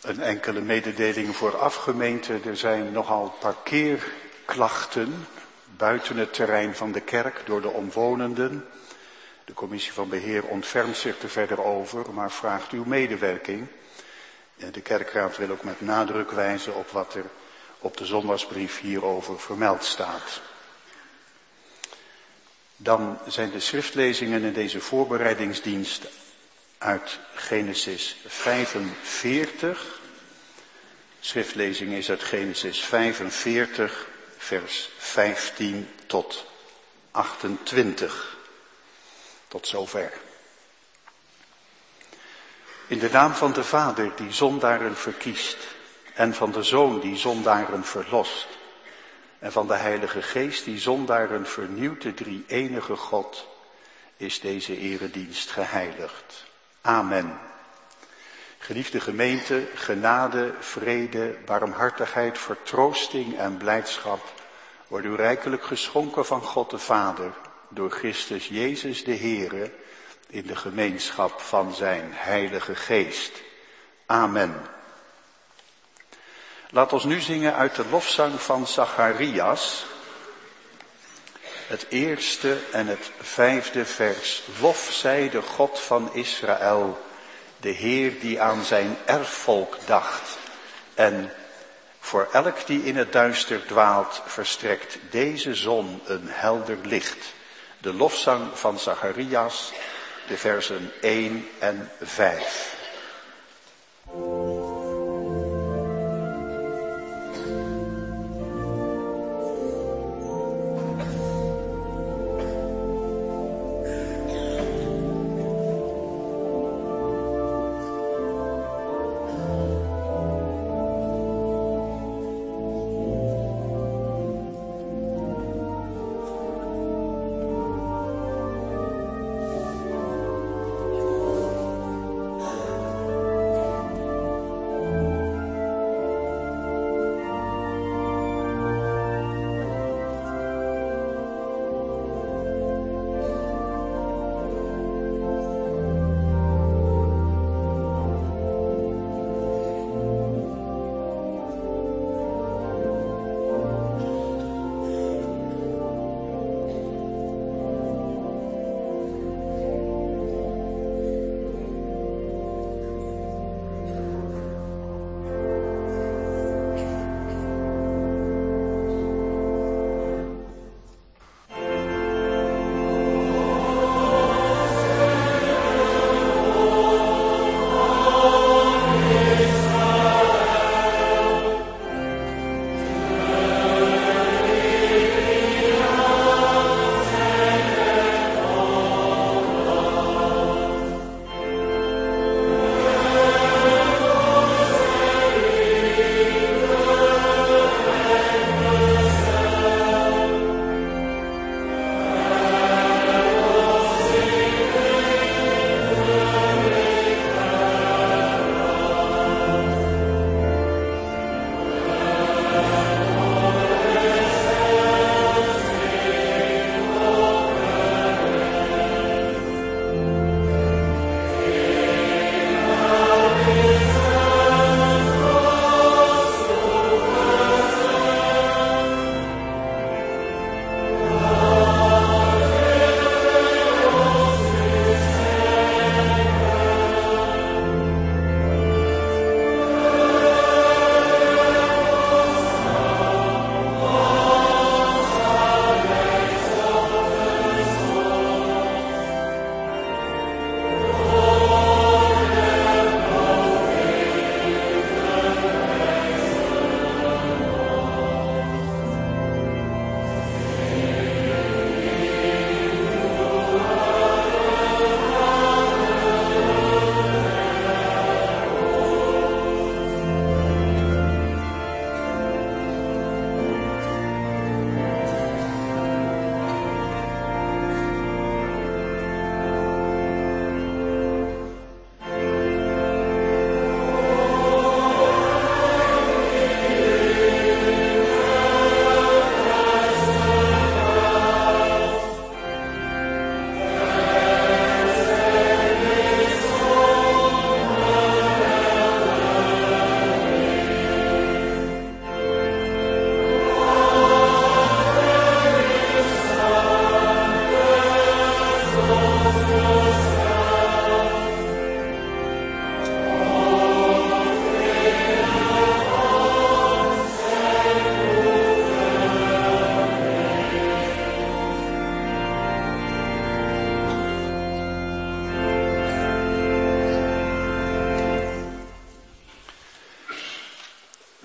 Een enkele mededeling vooraf, gemeente. Er zijn nogal parkeerklachten buiten het terrein van de kerk door de omwonenden. De commissie van beheer ontfermt zich er verder over, maar vraagt uw medewerking. De kerkraad wil ook met nadruk wijzen op wat er op de zondagsbrief hierover vermeld staat. Dan zijn de schriftlezingen in deze voorbereidingsdienst uit Genesis 45. Schriftlezing is uit Genesis 45, vers 15 tot 28. Tot zover. In de naam van de Vader die zondaren verkiest, en van de Zoon die zondaren verlost, en van de Heilige Geest die zondaren vernieuwt, de drie-enige God, is deze eredienst geheiligd. Amen. Geliefde gemeente, genade, vrede, barmhartigheid, vertroosting en blijdschap worden u rijkelijk geschonken van God de Vader, door Christus Jezus de Heere, in de gemeenschap van zijn Heilige Geest. Amen. Laat ons nu zingen uit de lofzang van Zacharias, het eerste en het 5e vers. Lof zij de God van Israël, de Heer die aan zijn erfvolk dacht. En voor elk die in het duister dwaalt, verstrekt deze zon een helder licht. De lofzang van Zacharias, de versen 1 en 5.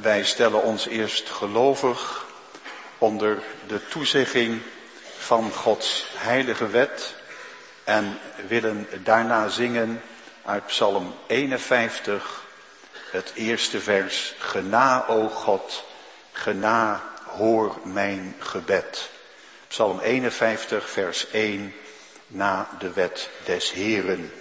Wij stellen ons eerst gelovig onder de toezegging van Gods heilige wet en willen daarna zingen uit Psalm 51, het eerste vers. Gena, o God, gena, hoor mijn gebed. Psalm 51, vers 1, na de wet des Heeren.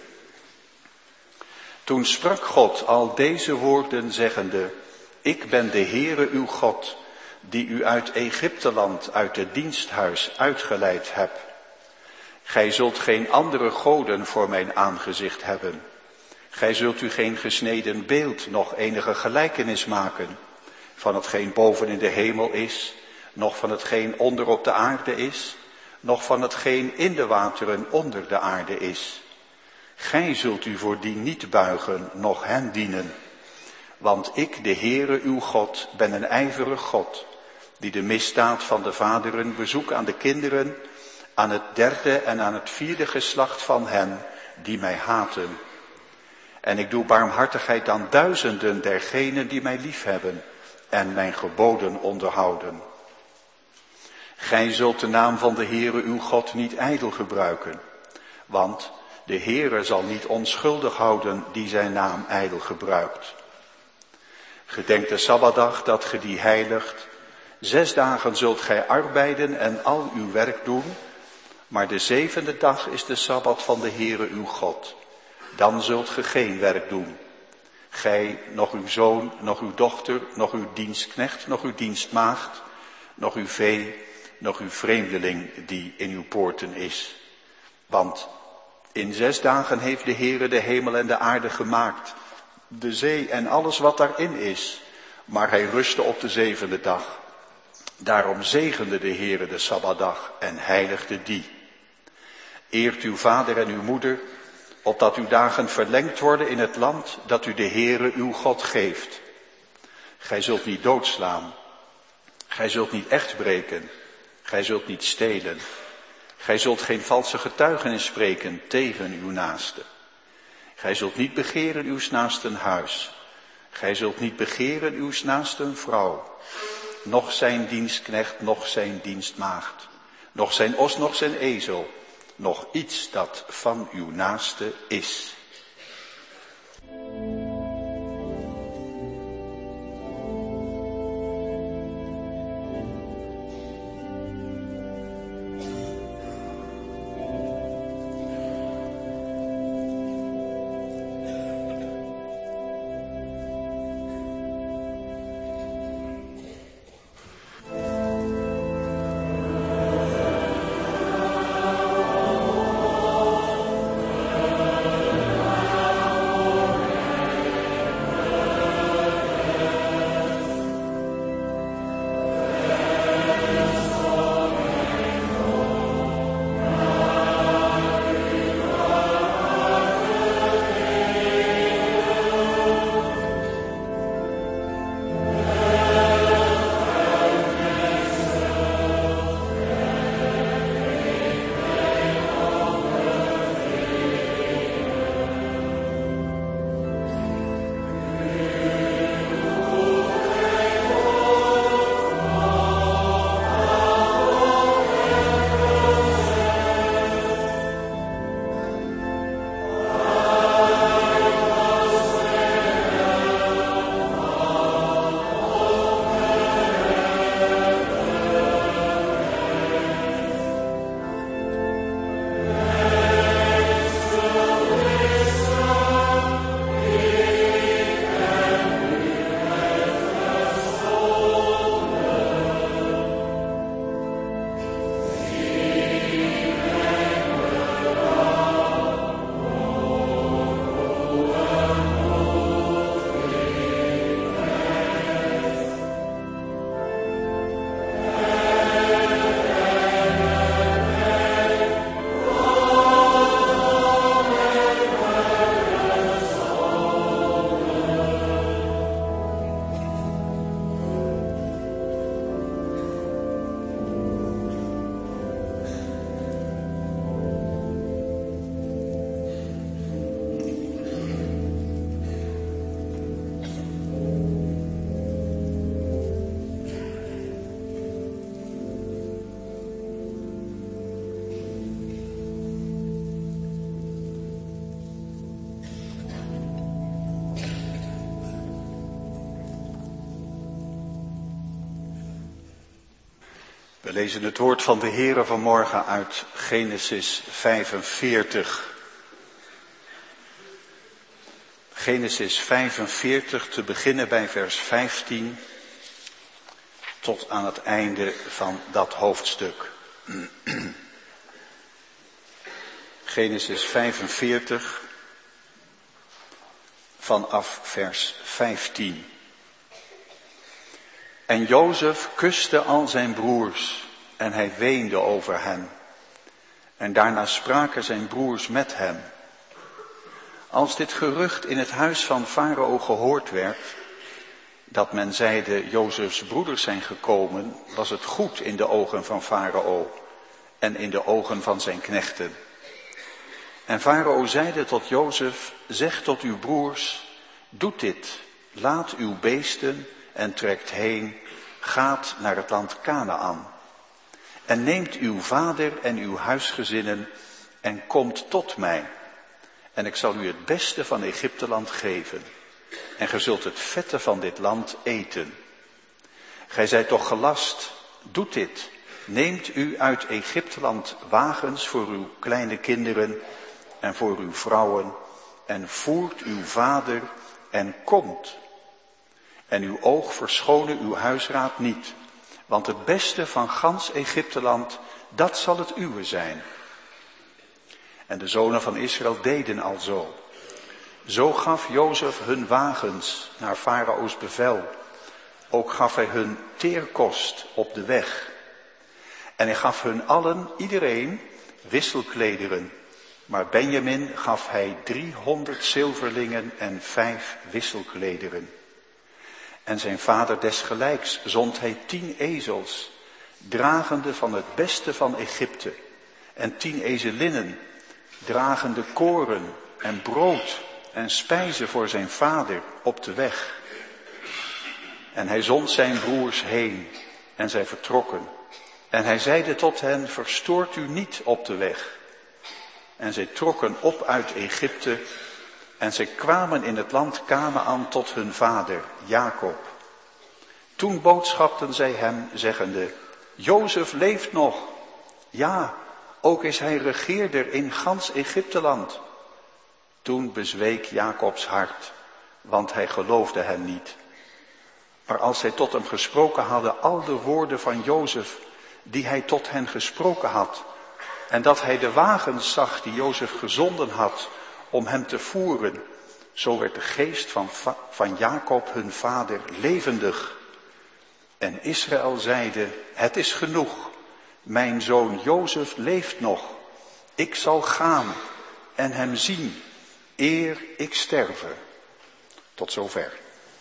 Toen sprak God al deze woorden zeggende: Ik ben de Heere uw God, die u uit Egypteland, uit het diensthuis uitgeleid heb. Gij zult geen andere goden voor mijn aangezicht hebben. Gij zult u geen gesneden beeld, noch enige gelijkenis maken, van hetgeen boven in de hemel is, noch van hetgeen onder op de aarde is, noch van hetgeen in de wateren onder de aarde is. Gij zult u voor die niet buigen, noch hen dienen. Want ik, de Heere uw God, ben een ijverig God, die de misdaad van de vaderen bezoek aan de kinderen, aan het derde en aan het vierde geslacht van hen die mij haten. En ik doe barmhartigheid aan duizenden dergenen die mij liefhebben en mijn geboden onderhouden. Gij zult de naam van de Heere uw God niet ijdel gebruiken, want de Heere zal niet onschuldig houden die zijn naam ijdel gebruikt. Gedenk de Sabbatdag dat ge die heiligt. 6 dagen zult gij arbeiden en al uw werk doen, maar de 7e dag is de Sabbat van de Heere uw God. Dan zult ge geen werk doen. Gij, nog uw zoon, nog uw dochter, nog uw dienstknecht, nog uw dienstmaagd, nog uw vee, nog uw vreemdeling die in uw poorten is. Want in 6 dagen heeft de Heere de hemel en de aarde gemaakt, de zee en alles wat daarin is, maar hij rustte op de 7e dag. Daarom zegende de Heere de Sabbatdag en heiligde die. Eert uw vader en uw moeder, opdat uw dagen verlengd worden in het land dat u de Heere uw God geeft. Gij zult niet doodslaan, gij zult niet echt breken, gij zult niet stelen, gij zult geen valse getuigenis spreken tegen uw naaste. Gij zult niet begeren uws naasten huis, gij zult niet begeren uws naasten vrouw, noch zijn dienstknecht, noch zijn dienstmaagd, noch zijn os, noch zijn ezel, noch iets dat van uw naaste is. We lezen het woord van de Heere vanmorgen uit Genesis 45. Genesis 45, te beginnen bij vers 15 tot aan het einde van dat hoofdstuk. Genesis 45, vanaf vers 15. En Jozef kuste al zijn broers en hij weende over hen. En daarna spraken zijn broers met hem. Als dit gerucht in het huis van Farao gehoord werd, dat men zeide Jozefs broeders zijn gekomen, was het goed in de ogen van Farao en in de ogen van zijn knechten. En Farao zeide tot Jozef, zeg tot uw broers, doet dit, laat uw beesten en trekt heen, gaat naar het land Kanaän. En neemt uw vader en uw huisgezinnen en komt tot mij. En ik zal u het beste van Egypteland geven. En ge zult het vette van dit land eten. Gij zijt toch gelast, doet dit. Neemt u uit Egypteland wagens voor uw kleine kinderen en voor uw vrouwen. En voert uw vader en komt. En uw oog verschone uw huisraad niet. Want het beste van gans Egypteland, dat zal het uwe zijn. En de zonen van Israël deden alzo. Zo gaf Jozef hun wagens naar Farao's bevel. Ook gaf hij hun teerkost op de weg. En hij gaf hun allen, iedereen, wisselklederen. Maar Benjamin gaf hij 300 zilverlingen en 5 wisselklederen. En zijn vader desgelijks zond hij 10 ezels, dragende van het beste van Egypte. En 10 ezelinnen, dragende koren en brood en spijzen voor zijn vader op de weg. En hij zond zijn broers heen en zij vertrokken. En hij zeide tot hen, verstoort u niet op de weg. En zij trokken op uit Egypte en zij kwamen in het land Kanaän tot hun vader, Jacob. Toen boodschapten zij hem, zeggende, Jozef leeft nog. Ja, ook is hij regeerder in gans Egypteland. Toen bezweek Jacobs hart, want hij geloofde hen niet. Maar als zij tot hem gesproken hadden, al de woorden van Jozef, die hij tot hen gesproken had, en dat hij de wagens zag die Jozef gezonden had om hem te voeren, zo werd de geest van Jacob hun vader levendig. En Israël zeide, het is genoeg, mijn zoon Jozef leeft nog. Ik zal gaan en hem zien, eer ik sterve. Tot zover.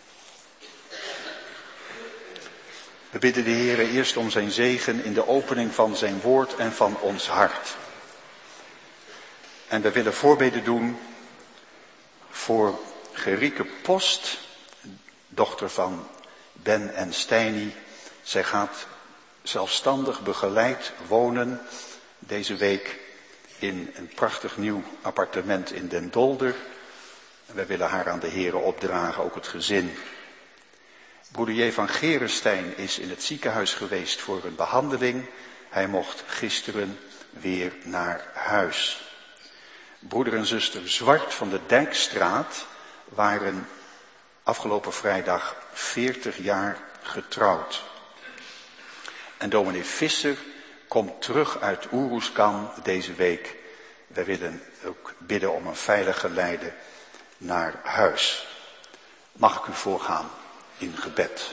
We bidden de Heer eerst om zijn zegen in de opening van zijn woord en van ons hart. En we willen voorbeden doen voor Gerike Post, dochter van Ben en Stijnie. Zij gaat zelfstandig begeleid wonen deze week in een prachtig nieuw appartement in Den Dolder. En wij willen haar aan de Heere opdragen, ook het gezin. Broeder J. van Gerenstein is in het ziekenhuis geweest voor een behandeling. Hij mocht gisteren weer naar huis. Broeder en zuster Zwart van de Dijkstraat waren afgelopen vrijdag 40 jaar getrouwd. En dominee Visser komt terug uit Oeroeskan deze week. Wij willen ook bidden om een veilig geleide naar huis. Mag ik u voorgaan in gebed.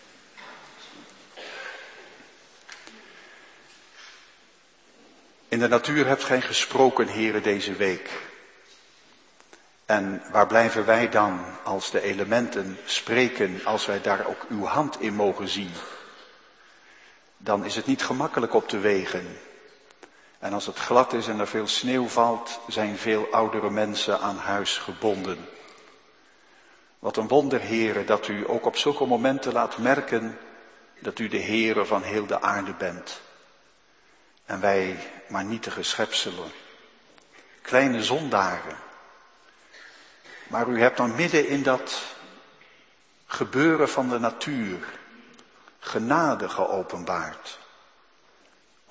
In de natuur hebt gij gesproken, Heere, deze week. En waar blijven wij dan als de elementen spreken, als wij daar ook uw hand in mogen zien? Dan is het niet gemakkelijk op de wegen. En als het glad is en er veel sneeuw valt, zijn veel oudere mensen aan huis gebonden. Wat een wonder, Heere, dat u ook op zulke momenten laat merken dat u de Heere van heel de aarde bent. En wij maar nietige schepselen, kleine zondaren. Maar u hebt dan midden in dat gebeuren van de natuur genade geopenbaard.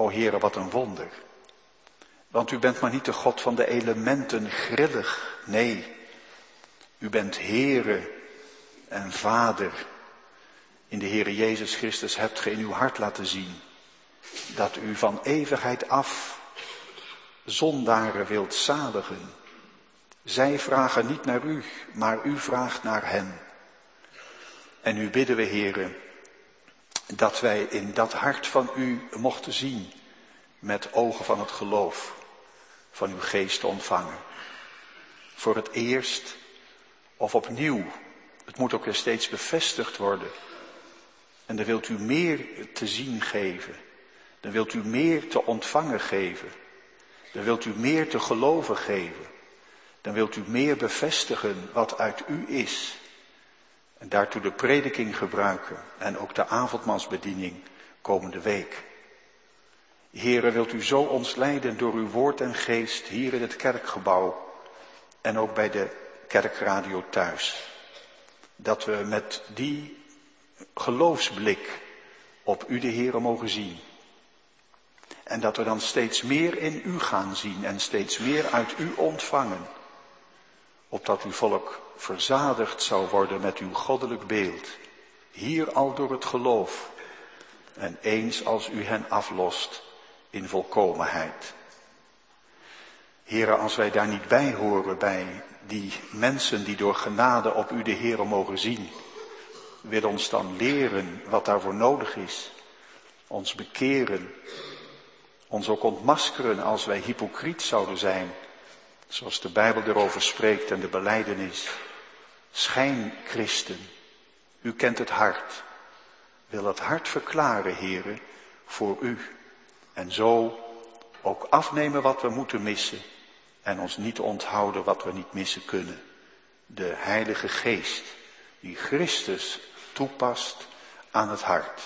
O Heere, wat een wonder. Want u bent maar niet de God van de elementen, grillig. Nee, u bent Heere en Vader. In de Heere Jezus Christus hebt ge in uw hart laten zien dat u van eeuwigheid af zondaren wilt zaligen. Zij vragen niet naar u, maar u vraagt naar hen. En nu bidden we, Heere, dat wij in dat hart van u mochten zien met ogen van het geloof, van uw geest te ontvangen. Voor het eerst of opnieuw, het moet ook weer steeds bevestigd worden. En dan wilt u meer te zien geven, dan wilt u meer te ontvangen geven, dan wilt u meer te geloven geven, dan wilt u meer bevestigen wat uit u is. En daartoe de prediking gebruiken en ook de avondmaalsbediening komende week. Heere, wilt u zo ons leiden door uw woord en geest hier in het kerkgebouw en ook bij de kerkradio thuis. Dat we met die geloofsblik op u de Heere mogen zien. En dat we dan steeds meer in u gaan zien en steeds meer uit u ontvangen. Opdat uw volk verzadigd zou worden met uw goddelijk beeld. Hier al door het geloof. En eens als u hen aflost in volkomenheid. Heere, als wij daar niet bij horen bij die mensen die door genade op u de Heere mogen zien. Wil ons dan leren wat daarvoor nodig is. Ons bekeren. Ons ook ontmaskeren als wij hypocriet zouden zijn. Zoals de Bijbel erover spreekt en de belijdenis. Schijnchristen. U kent het hart. Wil het hart verklaren, Heere, voor u. En zo ook afnemen wat we moeten missen. En ons niet onthouden wat we niet missen kunnen. De Heilige Geest die Christus toepast aan het hart.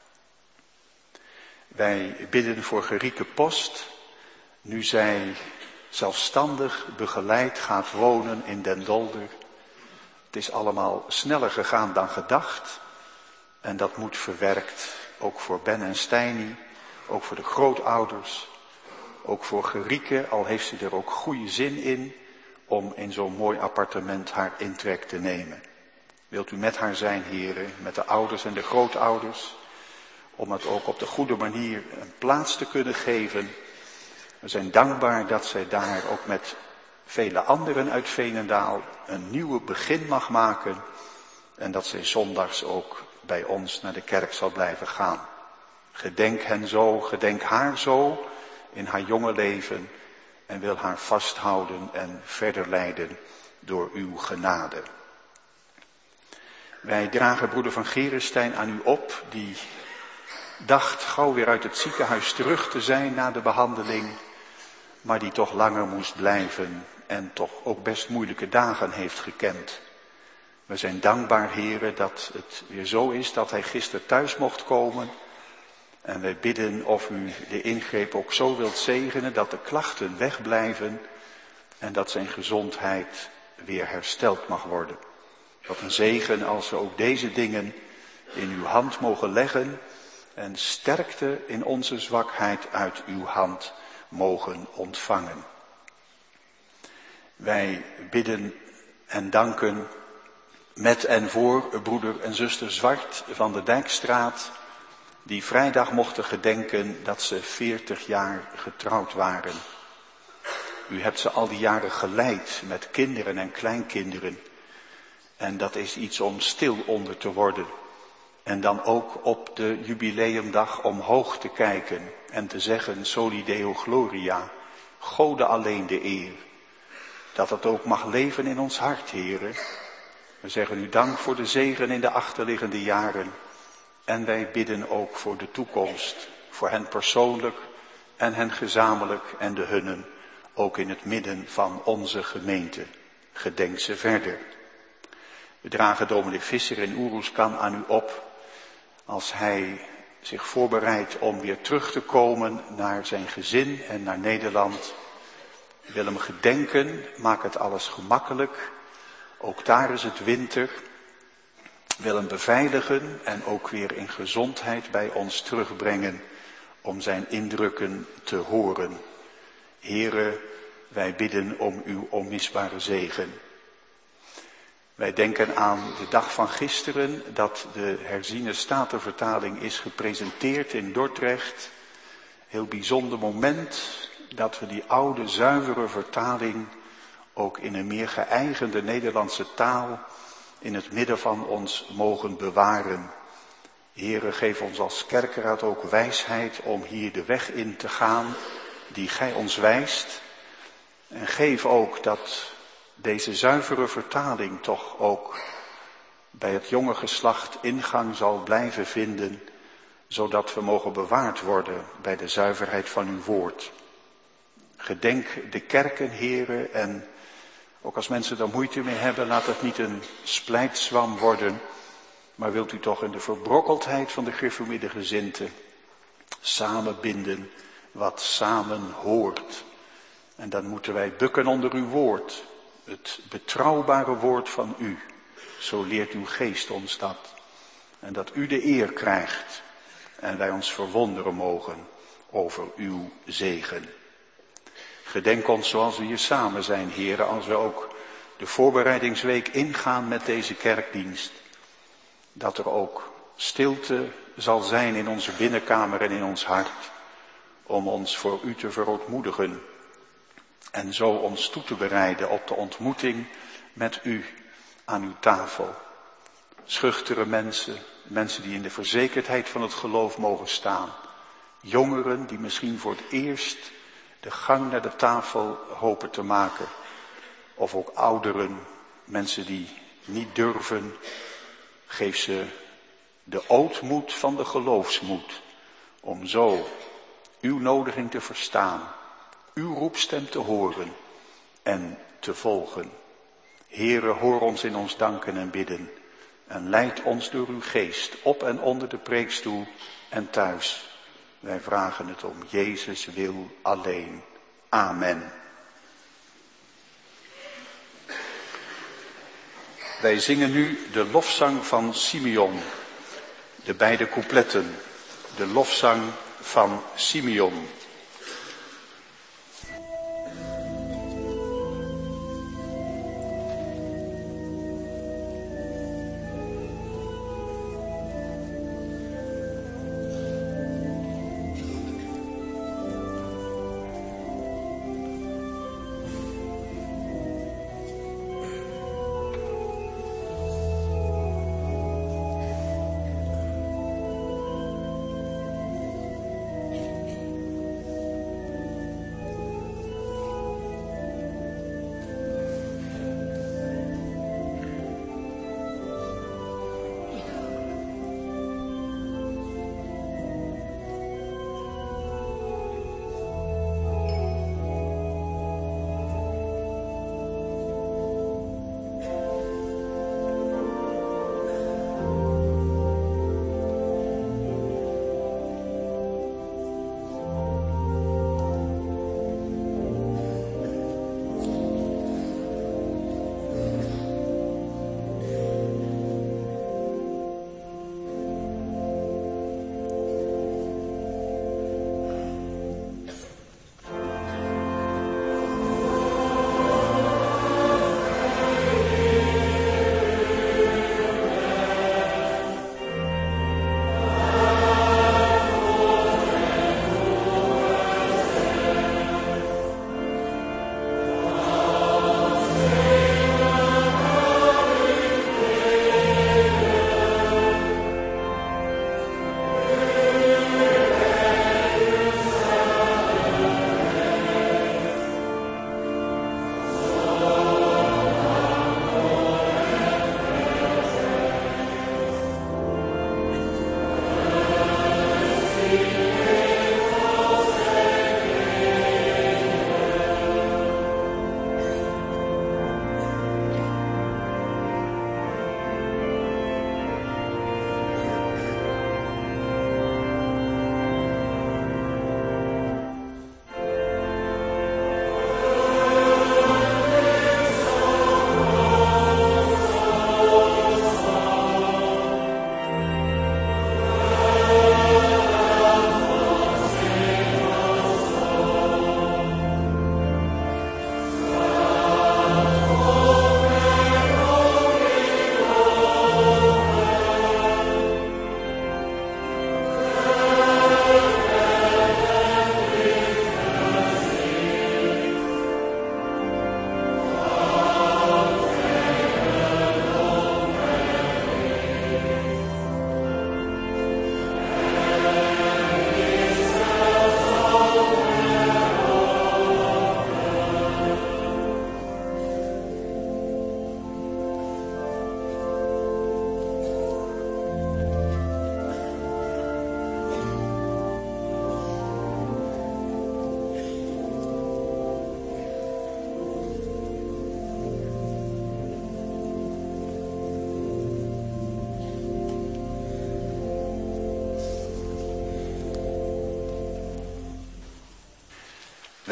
Wij bidden voor Gerieke Post, nu zij zelfstandig begeleid gaat wonen in Den Dolder. Het is allemaal sneller gegaan dan gedacht. En dat moet verwerkt, ook voor Ben en Steini, ook voor de grootouders, ook voor Gerieke, al heeft ze er ook goede zin in om in zo'n mooi appartement haar intrek te nemen. Wilt u met haar zijn, heren, met de ouders en de grootouders, om het ook op de goede manier een plaats te kunnen geven. We zijn dankbaar dat zij daar ook met vele anderen uit Veenendaal een nieuw begin mag maken en dat zij zondags ook bij ons naar de kerk zal blijven gaan. Gedenk hen zo, gedenk haar zo in haar jonge leven en wil haar vasthouden en verder leiden door uw genade. Wij dragen broeder van Gerenstein aan u op, die dacht gauw weer uit het ziekenhuis terug te zijn na de behandeling, maar die toch langer moest blijven en toch ook best moeilijke dagen heeft gekend. We zijn dankbaar, heren, dat het weer zo is dat hij gisteren thuis mocht komen. En wij bidden of u de ingreep ook zo wilt zegenen dat de klachten wegblijven en dat zijn gezondheid weer hersteld mag worden. Wat een zegen als we ook deze dingen in uw hand mogen leggen en sterkte in onze zwakheid uit uw hand mogen ontvangen. Wij bidden en danken met en voor broeder en zuster Zwart van de Dijkstraat, die vrijdag mochten gedenken dat ze 40 jaar getrouwd waren. U hebt ze al die jaren geleid met kinderen en kleinkinderen. En dat is iets om stil onder te worden. En dan ook op de jubileumdag omhoog te kijken en te zeggen, Soli Deo Gloria, Gode alleen de eer. Dat het ook mag leven in ons hart, heren. We zeggen u dank voor de zegen in de achterliggende jaren. En wij bidden ook voor de toekomst, voor hen persoonlijk en hen gezamenlijk en de hunnen, ook in het midden van onze gemeente. Gedenk ze verder. We dragen dominee Visser in Oeroeskan aan u op, als hij zich voorbereidt om weer terug te komen naar zijn gezin en naar Nederland. Wil hem gedenken, maak het alles gemakkelijk. Ook daar is het winter. Wil hem beveiligen en ook weer in gezondheid bij ons terugbrengen. om zijn indrukken te horen. Heere, wij bidden om uw onmisbare zegen. Wij denken aan de dag van gisteren dat de herziene Statenvertaling is gepresenteerd in Dordrecht. Heel bijzonder moment dat we die oude zuivere vertaling ook in een meer geëigende Nederlandse taal in het midden van ons mogen bewaren. Heere, geef ons als kerkeraad ook wijsheid om hier de weg in te gaan die gij ons wijst. En geef ook dat deze zuivere vertaling toch ook bij het jonge geslacht ingang zal blijven vinden, zodat we mogen bewaard worden bij de zuiverheid van uw woord. Gedenk de kerken, Heere, en ook als mensen er moeite mee hebben, laat het niet een splijtswam worden, maar wilt u toch in de verbrokkeldheid van de gereformeerde gezinten samenbinden wat samen hoort. En dan moeten wij bukken onder uw woord, het betrouwbare woord van u. Zo leert uw geest ons dat. En dat u de eer krijgt en wij ons verwonderen mogen over uw zegen. Gedenk ons zoals we hier samen zijn, heren, als we ook de voorbereidingsweek ingaan met deze kerkdienst. Dat er ook stilte zal zijn in onze binnenkamer en in ons hart, om ons voor u te verootmoedigen. En zo ons toe te bereiden op de ontmoeting met u aan uw tafel. Schuchtere mensen, mensen die in de verzekerdheid van het geloof mogen staan. Jongeren die misschien voor het eerst de gang naar de tafel hopen te maken. Of ook ouderen, mensen die niet durven. Geef ze de ootmoed van de geloofsmoed. Om zo uw nodiging te verstaan. Uw roepstem te horen en te volgen. Heere, hoor ons in ons danken en bidden. En leid ons door uw geest op en onder de preekstoel en thuis. Wij vragen het om Jezus wil alleen. Amen. Wij zingen nu de lofzang van Simeon. De beide coupletten. De lofzang van Simeon.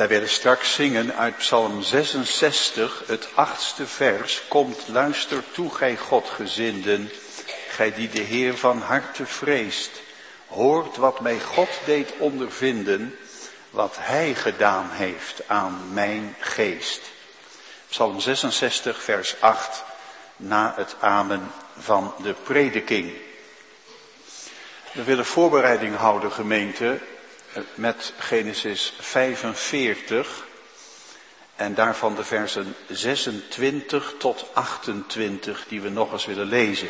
Wij willen straks zingen uit Psalm 66, het 8e vers. Komt, luister toe, gij Godgezinden, gij die de Heer van harte vreest. Hoort wat mij God deed ondervinden, wat hij gedaan heeft aan mijn geest. Psalm 66, vers 8, na het amen van de prediking. We willen voorbereiding houden, gemeente, met Genesis 45 en daarvan de versen 26 tot 28 die we nog eens willen lezen.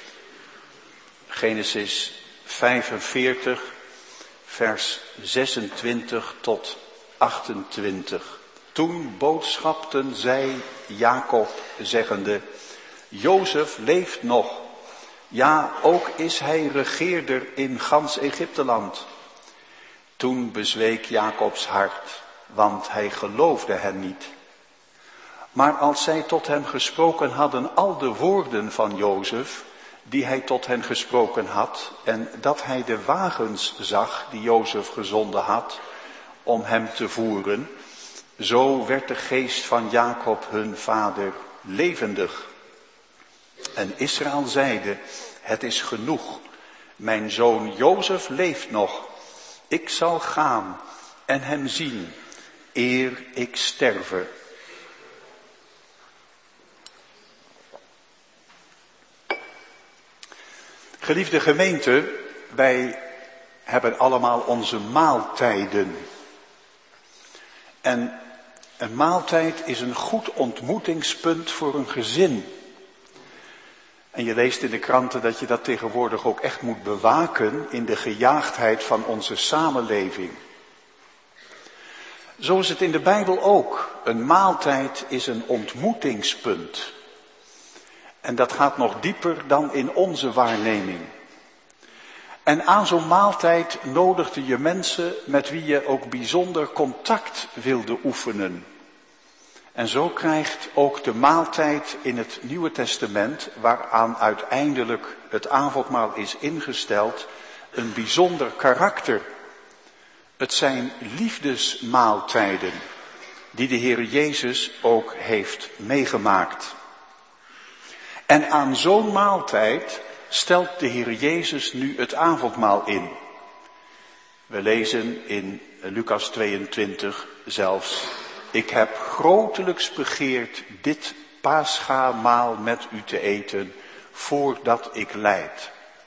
Genesis 45, vers 26 tot 28. Toen boodschapten zij Jacob, zeggende, Jozef leeft nog. Ja, ook is hij regeerder in gans Egypteland. Toen bezweek Jacobs hart, want hij geloofde hen niet. Maar als zij tot hem gesproken hadden al de woorden van Jozef, die hij tot hen gesproken had, en dat hij de wagens zag die Jozef gezonden had om hem te voeren, zo werd de geest van Jacob hun vader levendig. En Israël zeide, het is genoeg, mijn zoon Jozef leeft nog. Ik zal gaan en hem zien, eer ik sterve. Geliefde gemeente, wij hebben allemaal onze maaltijden. En een maaltijd is een goed ontmoetingspunt voor een gezin. En je leest in de kranten dat je dat tegenwoordig ook echt moet bewaken in de gejaagdheid van onze samenleving. Zo is het in de Bijbel ook. Een maaltijd is een ontmoetingspunt. En dat gaat nog dieper dan in onze waarneming. En aan zo'n maaltijd nodigde je mensen met wie je ook bijzonder contact wilde oefenen. En zo krijgt ook de maaltijd in het Nieuwe Testament, waaraan uiteindelijk het avondmaal is ingesteld, een bijzonder karakter. Het zijn liefdesmaaltijden die de Heer Jezus ook heeft meegemaakt. En aan zo'n maaltijd stelt de Heer Jezus nu het avondmaal in. We lezen in Lucas 22 zelfs, ik heb grotelijks begeerd dit Paschamaal met u te eten, voordat ik lijd.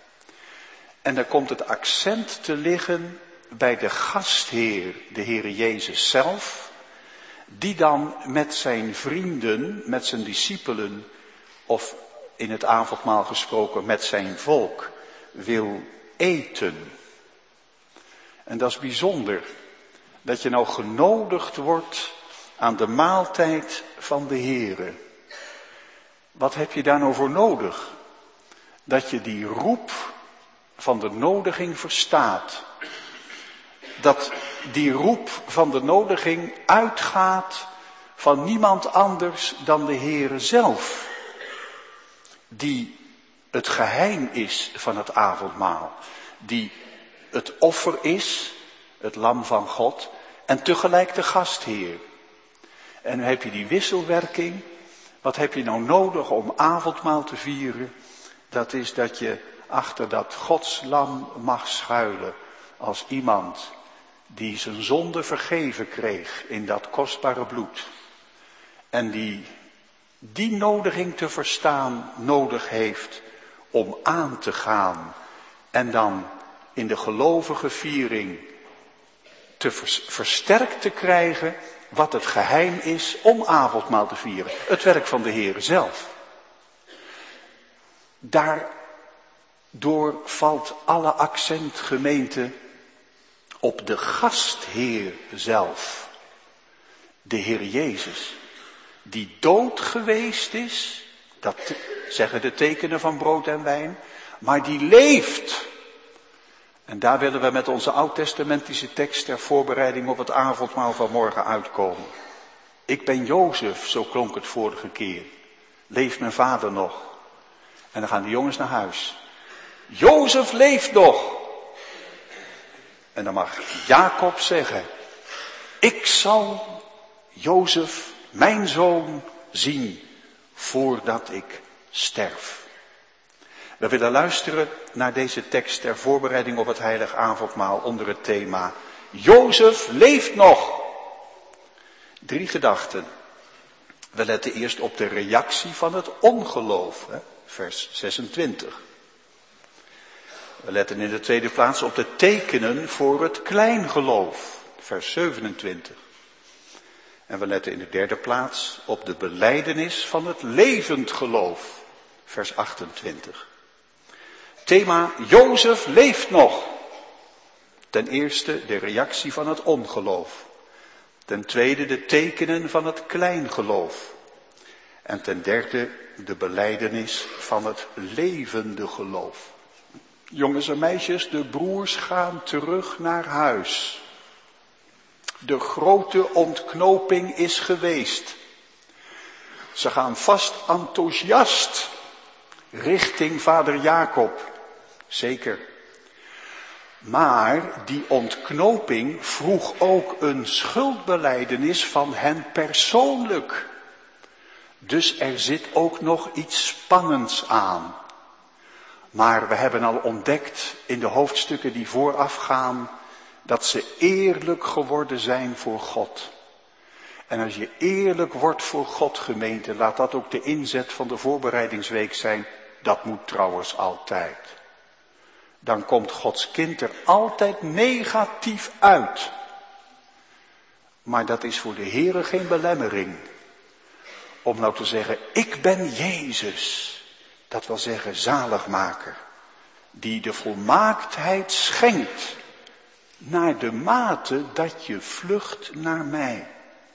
En dan komt het accent te liggen bij de gastheer, de Heer Jezus zelf, die dan met zijn vrienden, met zijn discipelen, of in het avondmaal gesproken met zijn volk, wil eten. En dat is bijzonder, dat je nou genodigd wordt aan de maaltijd van de Heere. Wat heb je daar nou voor nodig? Dat je die roep van de nodiging verstaat. Dat die roep van de nodiging uitgaat van niemand anders dan de Heere zelf. Die het geheim is van het avondmaal. Die het offer is, het lam van God, en tegelijk de gastheer. En dan heb je die wisselwerking. Wat heb je nou nodig om avondmaal te vieren? Dat is dat je achter dat Gods lam mag schuilen als iemand die zijn zonde vergeven kreeg in dat kostbare bloed. En die nodiging te verstaan nodig heeft om aan te gaan en dan in de gelovige viering te versterkt te krijgen wat het geheim is om avondmaal te vieren. Het werk van de Heer zelf. Daardoor valt alle accent, gemeente, op de gastheer zelf. De Heer Jezus. Die dood geweest is, dat zeggen de tekenen van brood en wijn, maar die leeft. En daar willen we met onze oud-testamentische tekst ter voorbereiding op het avondmaal van morgen uitkomen. Ik ben Jozef, zo klonk het vorige keer. Leeft mijn vader nog? En dan gaan de jongens naar huis. Jozef leeft nog! En dan mag Jacob zeggen, ik zal Jozef, mijn zoon, zien voordat ik sterf. We willen luisteren naar deze tekst ter voorbereiding op het heilig avondmaal onder het thema Jozef leeft nog. 3 gedachten. We letten eerst op de reactie van het ongeloof, vers 26. We letten in de tweede plaats op de tekenen voor het kleingeloof, vers 27. En we letten in de derde plaats op de belijdenis van het levend geloof, vers 28. Thema Jozef leeft nog. Ten eerste de reactie van het ongeloof. Ten tweede de tekenen van het kleingeloof. En ten derde de belijdenis van het levende geloof. Jongens en meisjes, de broers gaan terug naar huis. De grote ontknoping is geweest. Ze gaan vast enthousiast richting vader Jacob. Zeker. Maar die ontknoping vroeg ook een schuldbelijdenis van hen persoonlijk. Dus er zit ook nog iets spannends aan. Maar we hebben al ontdekt in de hoofdstukken die voorafgaan dat ze eerlijk geworden zijn voor God. En als je eerlijk wordt voor God, gemeente, laat dat ook de inzet van de voorbereidingsweek zijn. Dat moet trouwens altijd. Dan komt Gods kind er altijd negatief uit. Maar dat is voor de Heere geen belemmering. Om nou te zeggen, ik ben Jezus. Dat wil zeggen zaligmaker. Die de volmaaktheid schenkt. Naar de mate dat je vlucht naar mij.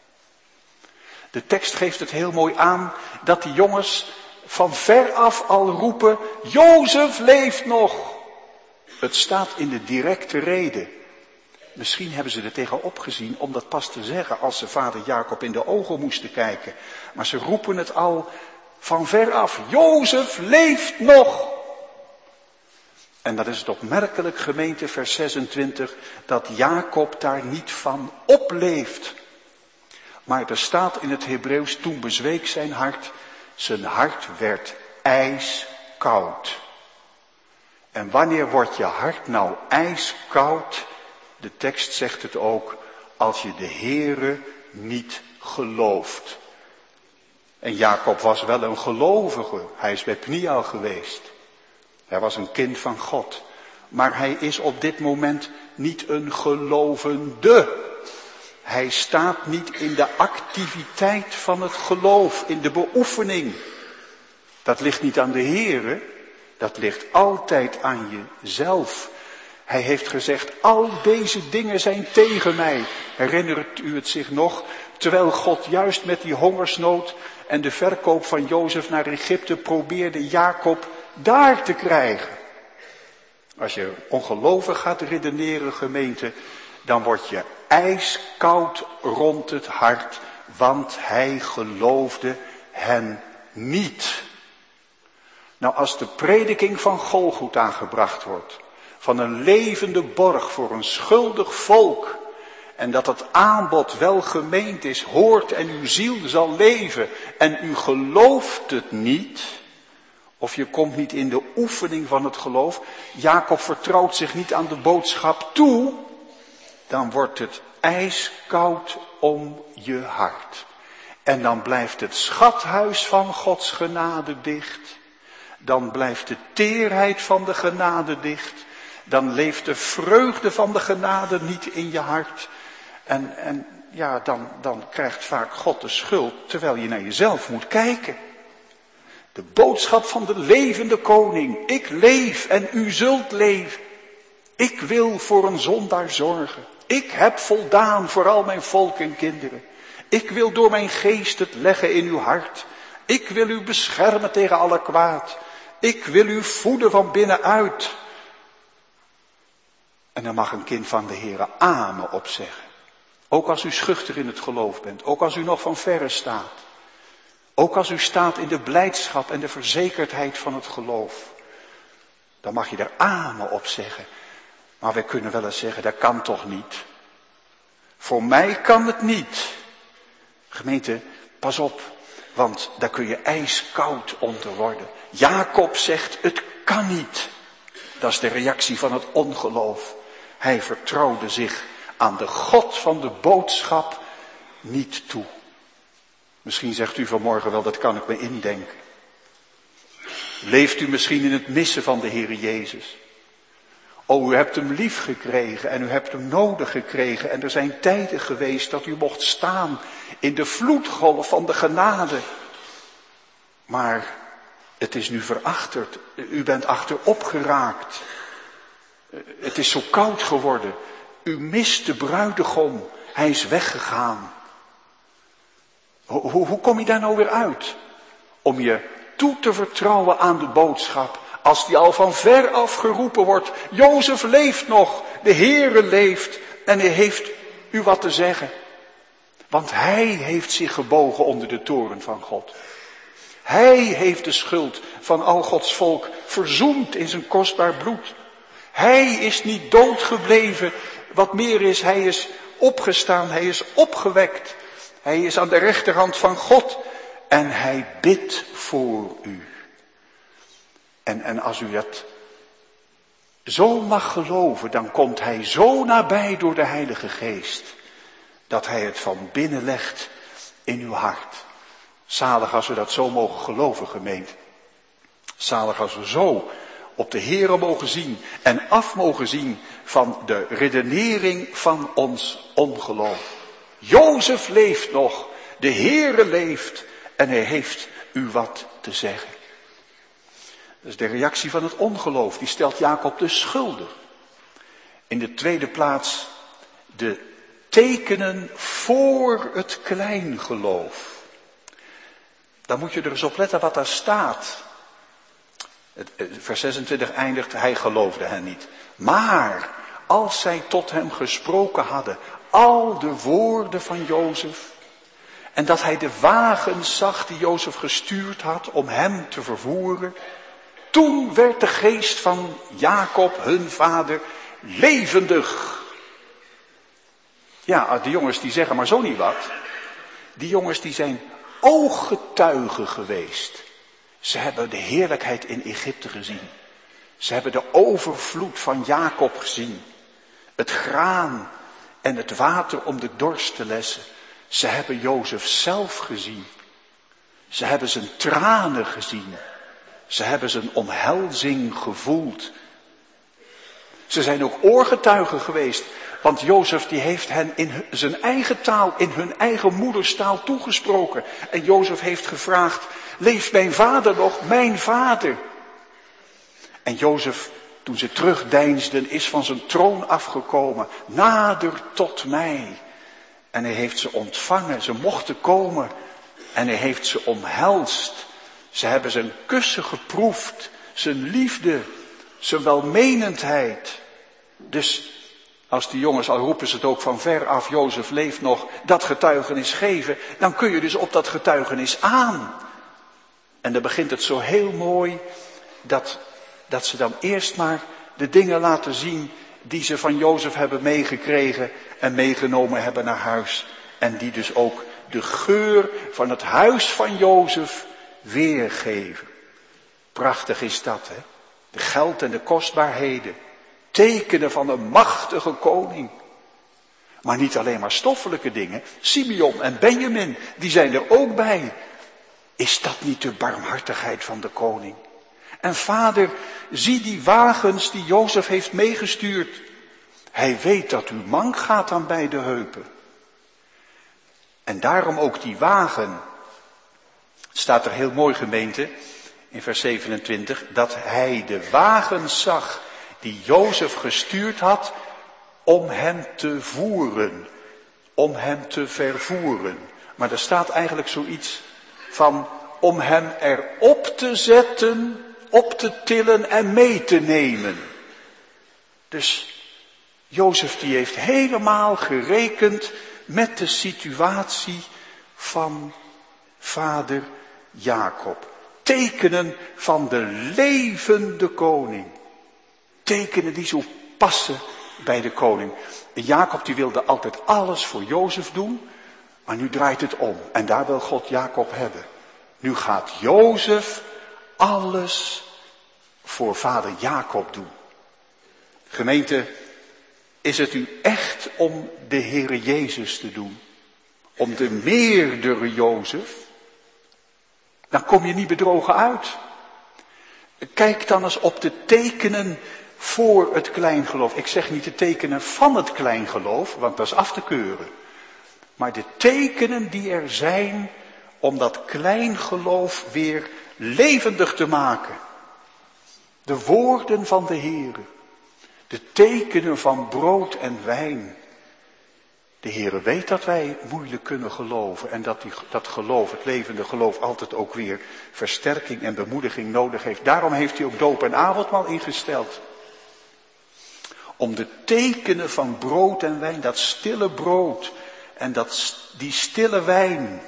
De tekst geeft het heel mooi aan dat die jongens van ver af al roepen, Jozef leeft nog. Het staat in de directe rede. Misschien hebben ze er tegenop gezien om dat pas te zeggen als ze vader Jacob in de ogen moesten kijken. Maar ze roepen het al van ver af, Jozef leeft nog. En dan is het opmerkelijk, gemeente, vers 26, dat Jacob daar niet van opleeft. Maar er staat in het Hebreeuws, toen bezweek zijn hart werd ijskoud. En wanneer wordt je hart nou ijskoud? De tekst zegt het ook, als je de Heere niet gelooft. En Jacob was wel een gelovige, hij is bij Pniel geweest. Hij was een kind van God. Maar hij is op dit moment niet een gelovende. Hij staat niet in de activiteit van het geloof, in de beoefening. Dat ligt niet aan de Heere, dat ligt altijd aan jezelf. Hij heeft gezegd, al deze dingen zijn tegen mij. Herinnert u het zich nog? Terwijl God juist met die hongersnood en de verkoop van Jozef naar Egypte probeerde Jacob daar te krijgen. Als je ongelovig gaat redeneren, gemeente, dan word je ijskoud rond het hart, want hij geloofde hen niet. Nou, als de prediking van Golgotha gebracht wordt, van een levende borg voor een schuldig volk, en dat het aanbod wel gemeend is, hoort en uw ziel zal leven, en u gelooft het niet, of je komt niet in de oefening van het geloof, Jacob vertrouwt zich niet aan de boodschap toe, dan wordt het ijskoud om je hart. En dan blijft het schathuis van Gods genade dicht. Dan blijft de teerheid van de genade dicht. Dan leeft de vreugde van de genade niet in je hart. En dan krijgt vaak God de schuld, terwijl je naar jezelf moet kijken. De boodschap van de levende koning. Ik leef en u zult leven. Ik wil voor een zondaar zorgen. Ik heb voldaan voor al mijn volk en kinderen. Ik wil door mijn geest het leggen in uw hart. Ik wil u beschermen tegen alle kwaad. Ik wil u voeden van binnenuit. En dan mag een kind van de Heere amen opzeggen. Ook als u schuchter in het geloof bent. Ook als u nog van verre staat. Ook als u staat in de blijdschap en de verzekerdheid van het geloof. Dan mag je er amen op zeggen. Maar we kunnen wel eens zeggen, dat kan toch niet. Voor mij kan het niet. Gemeente, pas op, want daar kun je ijskoud onder worden. Jacob zegt, het kan niet. Dat is de reactie van het ongeloof. Hij vertrouwde zich aan de God van de boodschap niet toe. Misschien zegt u vanmorgen wel, dat kan ik me indenken. Leeft u misschien in het missen van de Heer Jezus? Oh, u hebt hem lief gekregen en u hebt hem nodig gekregen. En er zijn tijden geweest dat u mocht staan in de vloedgolf van de genade. Maar het is nu verachterd. U bent achterop geraakt. Het is zo koud geworden. U mist de bruidegom. Hij is weggegaan. Hoe kom je daar nou weer uit? Om je toe te vertrouwen aan de boodschap. Als die al van ver af geroepen wordt. Jozef leeft nog. De Heere leeft. En hij heeft u wat te zeggen. Want hij heeft zich gebogen onder de toorn van God. Hij heeft de schuld van al Gods volk verzoend in zijn kostbaar bloed. Hij is niet dood gebleven. Wat meer is, hij is opgestaan. Hij is opgewekt. Hij is aan de rechterhand van God. En hij bidt voor u. En als u dat zo mag geloven, dan komt hij zo nabij door de Heilige Geest. Dat hij het van binnen legt in uw hart. Zalig als we dat zo mogen geloven, gemeente. Zalig als we zo op de Heere mogen zien en af mogen zien van de redenering van ons ongeloof. Jozef leeft nog, de Heere leeft en hij heeft u wat te zeggen. Dat is de reactie van het ongeloof, die stelt Jacob dus schuldig. In de tweede plaats de tekenen voor het kleingeloof. Dan moet je er eens op letten wat daar staat. Vers 26 eindigt, hij geloofde hen niet. Maar als zij tot hem gesproken hadden, al de woorden van Jozef, en dat hij de wagens zag die Jozef gestuurd had om hem te vervoeren, toen werd de geest van Jacob, hun vader, levendig. Ja, die jongens die zeggen maar zo niet wat. Die jongens die zijn ooggetuigen geweest. Ze hebben de heerlijkheid in Egypte gezien. Ze hebben de overvloed van Jacob gezien. Het graan en het water om de dorst te lessen. Ze hebben Jozef zelf gezien. Ze hebben zijn tranen gezien. Ze hebben zijn omhelzing gevoeld. Ze zijn ook oorgetuigen geweest. Want Jozef die heeft hen in zijn eigen taal, in hun eigen moederstaal toegesproken. En Jozef heeft gevraagd, leeft mijn vader nog, mijn vader? En Jozef, toen ze terugdeinsden, is van zijn troon afgekomen. Nader tot mij. En hij heeft ze ontvangen, ze mochten komen. En hij heeft ze omhelst. Ze hebben zijn kussen geproefd, zijn liefde, zijn welmenendheid. Dus als die jongens, al roepen ze het ook van ver af, Jozef leeft nog, dat getuigenis geven, dan kun je dus op dat getuigenis aan. En dan begint het zo heel mooi dat ze dan eerst maar de dingen laten zien die ze van Jozef hebben meegekregen en meegenomen hebben naar huis. En die dus ook de geur van het huis van Jozef weergeven. Prachtig is dat, hè? De geld en de kostbaarheden. Tekenen van een machtige koning. Maar niet alleen maar stoffelijke dingen. Simeon en Benjamin, die zijn er ook bij. Is dat niet de barmhartigheid van de koning? En vader, zie die wagens die Jozef heeft meegestuurd. Hij weet dat u mank gaat aan beide heupen. En daarom ook die wagen. Het staat er heel mooi, gemeente, in vers 27, dat hij de wagens zag die Jozef gestuurd had om hem te voeren, om hem te vervoeren. Maar er staat eigenlijk zoiets van om hem erop te zetten, op te tillen en mee te nemen. Dus Jozef die heeft helemaal gerekend met de situatie van vader Jacob. Tekenen van de levende koning. Tekenen die zo passen bij de koning. Jacob die wilde altijd alles voor Jozef doen, maar nu draait het om. En daar wil God Jacob hebben. Nu gaat Jozef alles voor vader Jacob doen. Gemeente, is het u echt om de Heere Jezus te doen? Om de meerdere Jozef? Dan kom je niet bedrogen uit. Kijk dan eens op de tekenen voor het kleingeloof. Ik zeg niet de tekenen van het kleingeloof, want dat is af te keuren. Maar de tekenen die er zijn om dat kleingeloof weer levendig te maken. De woorden van de Heere. De tekenen van brood en wijn. De Heere weet dat wij moeilijk kunnen geloven. En dat geloof, het levende geloof, altijd ook weer versterking en bemoediging nodig heeft. Daarom heeft hij ook doop en avondmaal ingesteld. Om de tekenen van brood en wijn, dat stille brood en die stille wijn.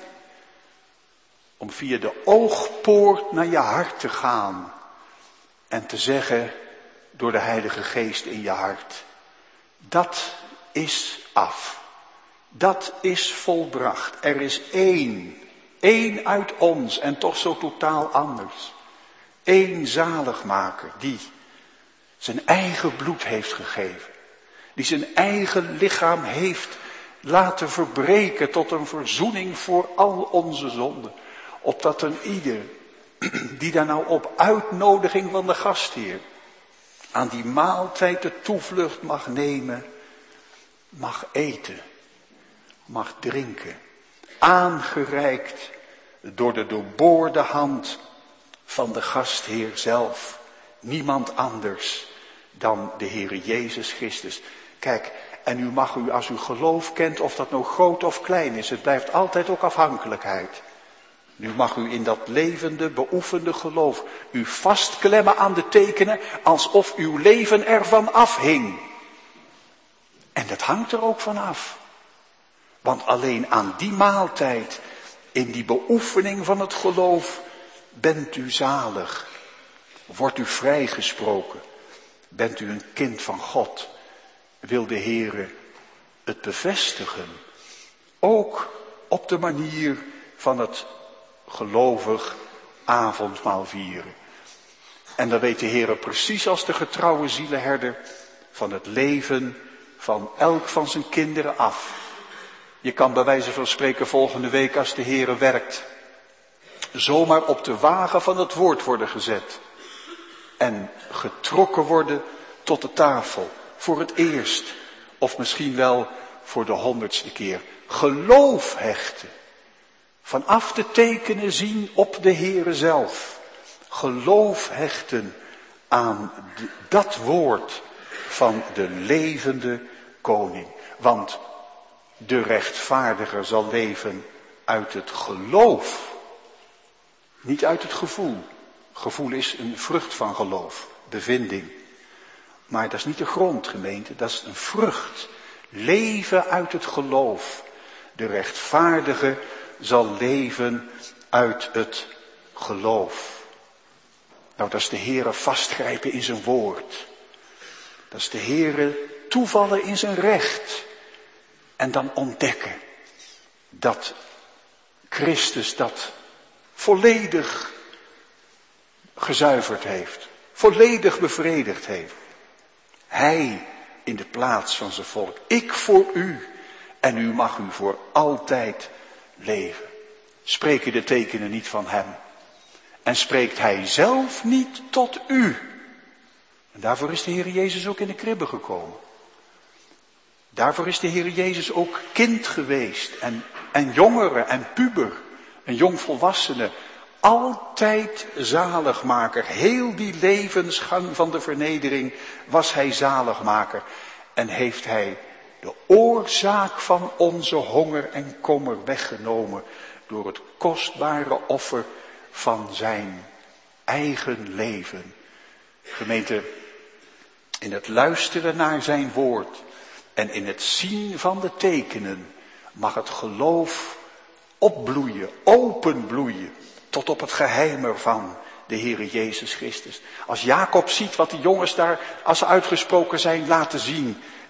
Om via de oogpoort naar je hart te gaan. En te zeggen door de Heilige Geest in je hart. Dat is af. Dat is volbracht. Er is één uit ons en toch zo totaal anders. Eén zaligmaker die zijn eigen bloed heeft gegeven. Die zijn eigen lichaam heeft laten verbreken tot een verzoening voor al onze zonden. Opdat een ieder die daar nou op uitnodiging van de gastheer aan die maaltijd de toevlucht mag nemen, mag eten, mag drinken, aangereikt door de doorboorde hand van de gastheer zelf. Niemand anders dan de Heere Jezus Christus. Kijk, en u mag als u geloof kent, of dat nou groot of klein is, het blijft altijd ook afhankelijkheid. Nu mag u in dat levende, beoefende geloof u vastklemmen aan de tekenen, alsof uw leven ervan afhing. En dat hangt er ook van af. Want alleen aan die maaltijd, in die beoefening van het geloof, bent u zalig. Wordt u vrijgesproken. Bent u een kind van God. Wil de Heere het bevestigen. Ook op de manier van het gelovig avondmaal vieren. En dan weet de Heere precies als de getrouwe zielenherder van het leven van elk van zijn kinderen af. Je kan bij wijze van spreken volgende week als de Heere werkt, zomaar op de wagen van het woord worden gezet. En getrokken worden tot de tafel. Voor het eerst. Of misschien wel voor de 100ste keer. Geloof hechten. Vanaf de tekenen zien op de Heere zelf. Geloof hechten aan dat woord van de levende koning. Want de rechtvaardiger zal leven uit het geloof. Niet uit het gevoel. Gevoel is een vrucht van geloof, bevinding. Maar dat is niet de grond, gemeente, dat is een vrucht. Leven uit het geloof. De rechtvaardige zal leven uit het geloof. Nou, dat is de Heere vastgrijpen in zijn woord. Dat is de Heere toevallen in zijn recht. En dan ontdekken dat Christus dat volledig gezuiverd heeft. Volledig bevredigd heeft. Hij in de plaats van zijn volk. Ik voor u. En u mag u voor altijd leven. Spreken de tekenen niet van hem. En spreekt hij zelf niet tot u. En daarvoor is de Heer Jezus ook in de kribbe gekomen. Daarvoor is de Heer Jezus ook kind geweest. En jongere en puber. Een jongvolwassene. Altijd zaligmaker. Heel die levensgang van de vernedering was hij zaligmaker. En heeft hij de oorzaak van onze honger en kommer weggenomen. Door het kostbare offer van zijn eigen leven. Gemeente, in het luisteren naar zijn woord. En in het zien van de tekenen. Mag het geloof opbloeien, openbloeien. Tot op het geheim ervan, de Heere Jezus Christus. Als Jacob ziet wat die jongens daar, als ze uitgesproken zijn, laten zien.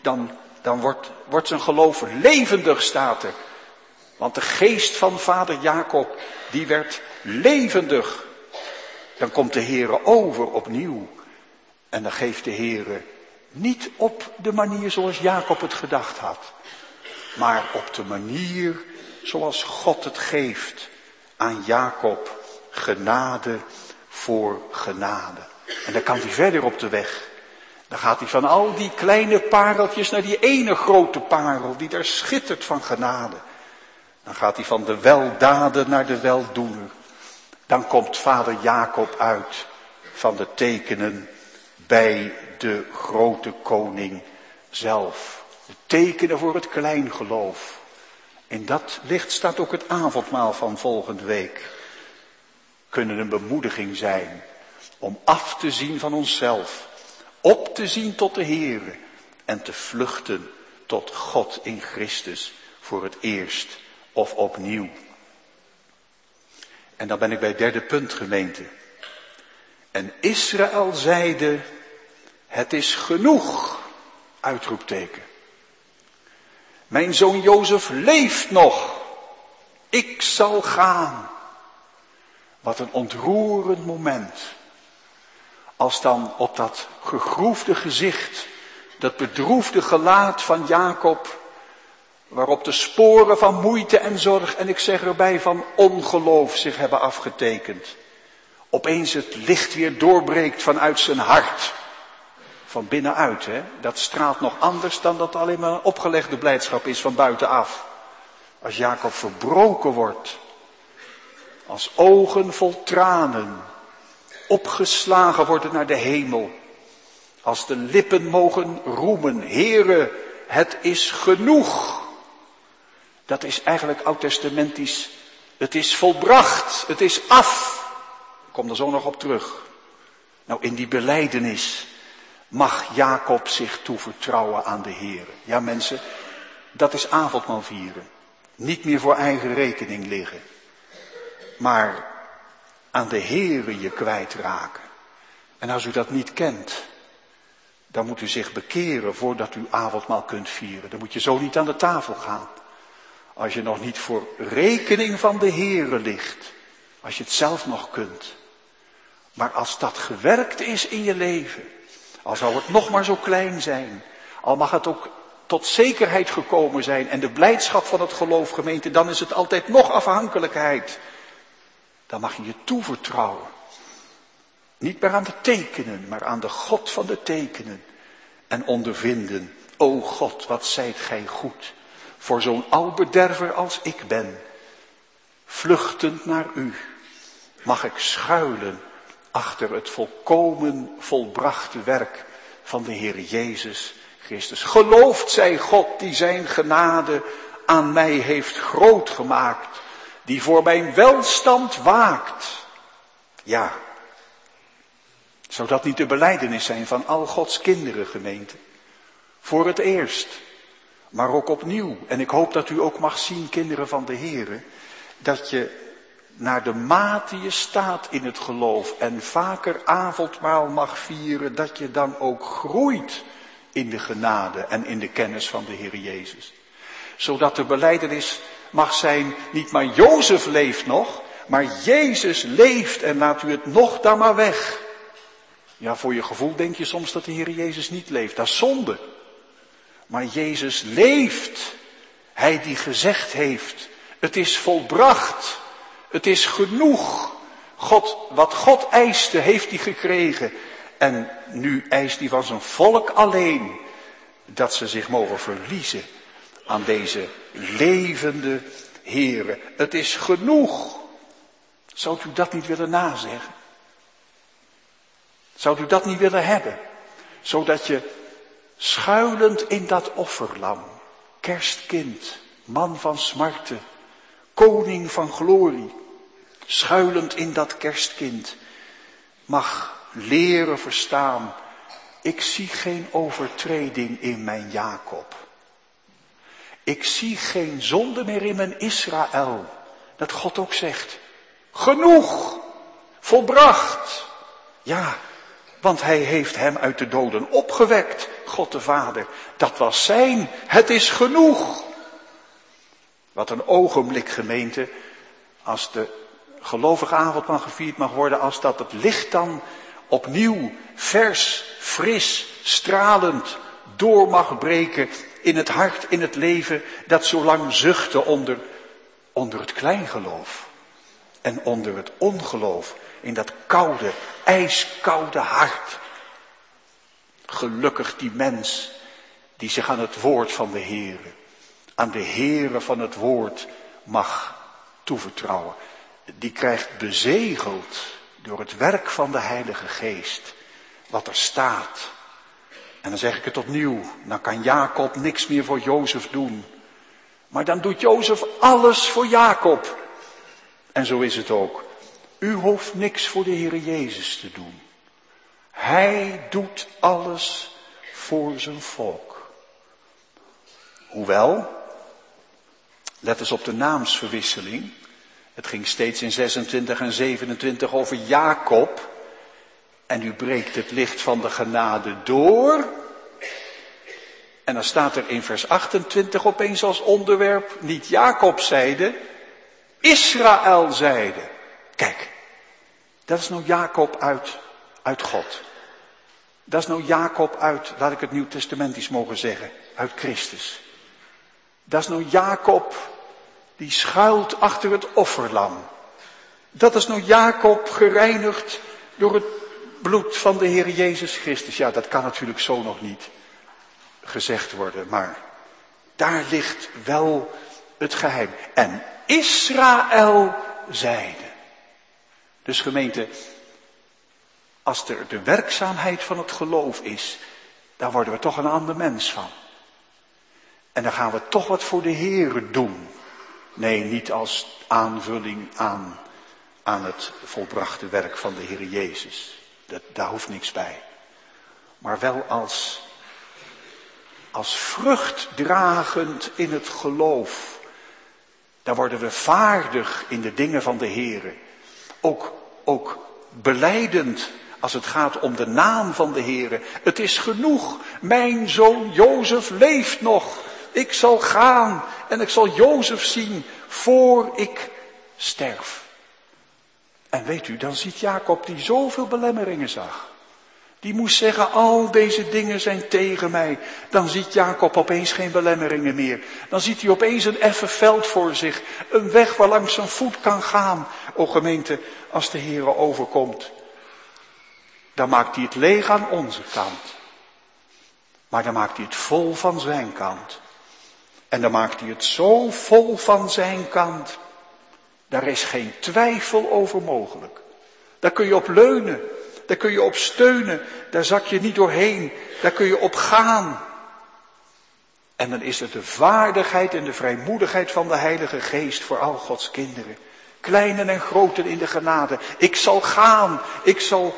dan wordt zijn geloof levendig, staat er. Want de geest van vader Jacob, die werd levendig. Dan komt de Heere over opnieuw. En dan geeft de Heere niet op de manier zoals Jacob het gedacht had. Maar op de manier zoals God het geeft aan Jacob. Genade voor genade. En dan kan hij verder op de weg. Dan gaat hij van al die kleine pareltjes naar die ene grote parel die daar schittert van genade. Dan gaat hij van de weldaden naar de weldoener. Dan komt vader Jacob uit van de tekenen bij de grote koning zelf. De tekenen voor het kleingeloof. In dat licht staat ook het avondmaal van volgende week. Kunnen een bemoediging zijn om af te zien van onszelf. Op te zien tot de Heere en te vluchten tot God in Christus voor het eerst of opnieuw. En dan ben ik bij het derde punt, gemeente. En Israël zeide, het is genoeg, uitroepteken. Mijn zoon Jozef leeft nog, ik zal gaan. Wat een ontroerend moment. Als dan op dat gegroefde gezicht, dat bedroefde gelaat van Jacob, waarop de sporen van moeite en zorg, en ik zeg erbij van ongeloof, zich hebben afgetekend. Opeens het licht weer doorbreekt vanuit zijn hart. Van binnenuit, hè. Dat straalt nog anders dan dat alleen maar een opgelegde blijdschap is van buitenaf. Als Jacob verbroken wordt, als ogen vol tranen, opgeslagen worden naar de hemel. Als de lippen mogen roemen, Heere, het is genoeg. Dat is eigenlijk oud-testamentisch. Het is volbracht, het is af. Ik kom er zo nog op terug. Nou, in die belijdenis mag Jacob zich toevertrouwen aan de Heere. Ja mensen, dat is avondmaal vieren. Niet meer voor eigen rekening liggen. Maar aan de Heere je kwijtraken. En als u dat niet kent, dan moet u zich bekeren voordat u avondmaal kunt vieren. Dan moet je zo niet aan de tafel gaan. Als je nog niet voor rekening van de Heere ligt. Als je het zelf nog kunt. Maar als dat gewerkt is in je leven. Al zou het nog maar zo klein zijn. Al mag het ook tot zekerheid gekomen zijn. En de blijdschap van het geloof, gemeente, dan is het altijd nog afhankelijkheid. Dan mag je je toevertrouwen. Niet meer aan de tekenen, maar aan de God van de tekenen. En ondervinden, o God, wat zijt gij goed. Voor zo'n albederver als ik ben. Vluchtend naar u. Mag ik schuilen achter het volkomen volbrachte werk van de Heer Jezus Christus. Geloofd zij God die zijn genade aan mij heeft groot gemaakt. Die voor mijn welstand waakt. Ja. Zou dat niet de belijdenis zijn van al Gods kinderen, gemeente? Voor het eerst. Maar ook opnieuw. En ik hoop dat u ook mag zien, kinderen van de Heere. Dat je naar de mate je staat in het geloof. En vaker avondmaal mag vieren. Dat je dan ook groeit in de genade en in de kennis van de Heer Jezus. Zodat de belijdenis mag zijn, niet maar Jozef leeft nog, maar Jezus leeft en laat u het nog dan maar weg. Ja, voor je gevoel denk je soms dat de Heer Jezus niet leeft. Dat is zonde. Maar Jezus leeft. Hij die gezegd heeft, het is volbracht. Het is genoeg. Wat God eiste, heeft hij gekregen. En nu eist hij van zijn volk alleen dat ze zich mogen verliezen aan deze levende Heere. Het is genoeg. Zou u dat niet willen nazeggen? Zou u dat niet willen hebben? Zodat je schuilend in dat offerlam, kerstkind, man van smarten, koning van glorie, schuilend in dat kerstkind, mag leren verstaan, ik zie geen overtreding in mijn Jacob. Ik zie geen zonde meer in mijn Israël. Dat God ook zegt, genoeg, volbracht. Ja, Want hij heeft hem uit de doden opgewekt, God de Vader. Dat was zijn, het is genoeg. Wat een ogenblik, gemeente, als de gelovige avondmaal gevierd mag worden, als dat het licht dan opnieuw, vers, fris, stralend door mag breken in het hart, in het leven, dat zo lang zuchtte onder het kleingeloof en onder het ongeloof, in dat koude, ijskoude hart. Gelukkig die mens die zich aan het woord van de Heere, aan de Heere van het woord mag toevertrouwen. Die krijgt bezegeld door het werk van de Heilige Geest wat er staat. En dan zeg ik het opnieuw, dan kan Jacob niks meer voor Jozef doen. Maar dan doet Jozef alles voor Jacob. En zo is het ook. U hoeft niks voor de Heere Jezus te doen. Hij doet alles voor zijn volk. Hoewel, let eens op de naamsverwisseling. Het ging steeds in 26 en 27 over Jacob. En nu breekt het licht van de genade door. En dan staat er in vers 28 opeens als onderwerp, niet Jacob zeide, Israël zeide. Kijk, dat is nou Jacob uit God. Dat is nou Jacob uit, laat ik het Nieuw Testamentisch mogen zeggen, uit Christus. Dat is nou Jacob die schuilt achter het offerlam. Dat is nou Jacob gereinigd door het bloed van de Heer Jezus Christus. Ja, dat kan natuurlijk zo nog niet gezegd worden, maar daar ligt wel het geheim. En Israël zeide. Dus gemeente, als er de werkzaamheid van het geloof is, dan worden we toch een ander mens van. En dan gaan we toch wat voor de Heere doen. Nee, niet als aanvulling aan het volbrachte werk van de Heer Jezus. Daar hoeft niks bij. Maar wel als vruchtdragend in het geloof. Dan worden we vaardig in de dingen van de Heere. Ook belijdend als het gaat om de naam van de Heere. Het is genoeg, mijn zoon Jozef leeft nog. Ik zal gaan en ik zal Jozef zien voor ik sterf. En weet u, dan ziet Jacob die zoveel belemmeringen zag. Die moest zeggen, al deze dingen zijn tegen mij. Dan ziet Jacob opeens geen belemmeringen meer. Dan ziet hij opeens een effen veld voor zich. Een weg waar langs zijn voet kan gaan. O gemeente, als de Heere overkomt. Dan maakt hij het leeg aan onze kant. Maar dan maakt hij het vol van zijn kant. En dan maakt hij het zo vol van zijn kant. Daar is geen twijfel over mogelijk. Daar kun je op leunen. Daar kun je op steunen. Daar zak je niet doorheen. Daar kun je op gaan. En dan is het de vaardigheid en de vrijmoedigheid van de Heilige Geest voor al Gods kinderen. Kleinen en groten in de genade. Ik zal gaan. Ik zal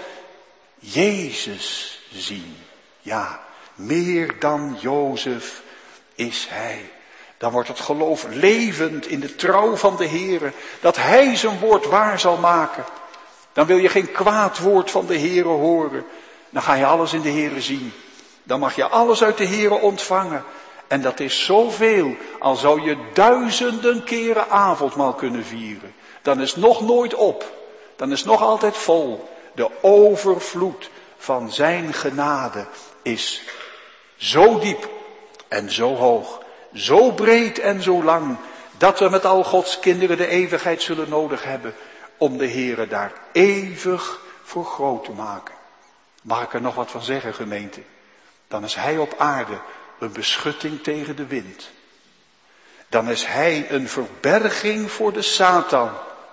Jezus zien. Ja, meer dan Jozef is hij. Dan wordt het geloof levend in de trouw van de Heere. Dat hij zijn woord waar zal maken. Dan wil je geen kwaad woord van de Heere horen. Dan ga je alles in de Heere zien. Dan mag je alles uit de Heere ontvangen. En dat is zoveel, al zou je duizenden keren avondmaal kunnen vieren. Dan is nog nooit op. Dan is nog altijd vol. De overvloed van zijn genade is zo diep en zo hoog. Zo breed en zo lang, dat we met al Gods kinderen de eeuwigheid zullen nodig hebben, om de Heere daar eeuwig voor groot te maken. Mag ik er nog wat van zeggen, gemeente? Dan is hij op aarde een beschutting tegen de wind. Dan is hij een verberging voor de Satan.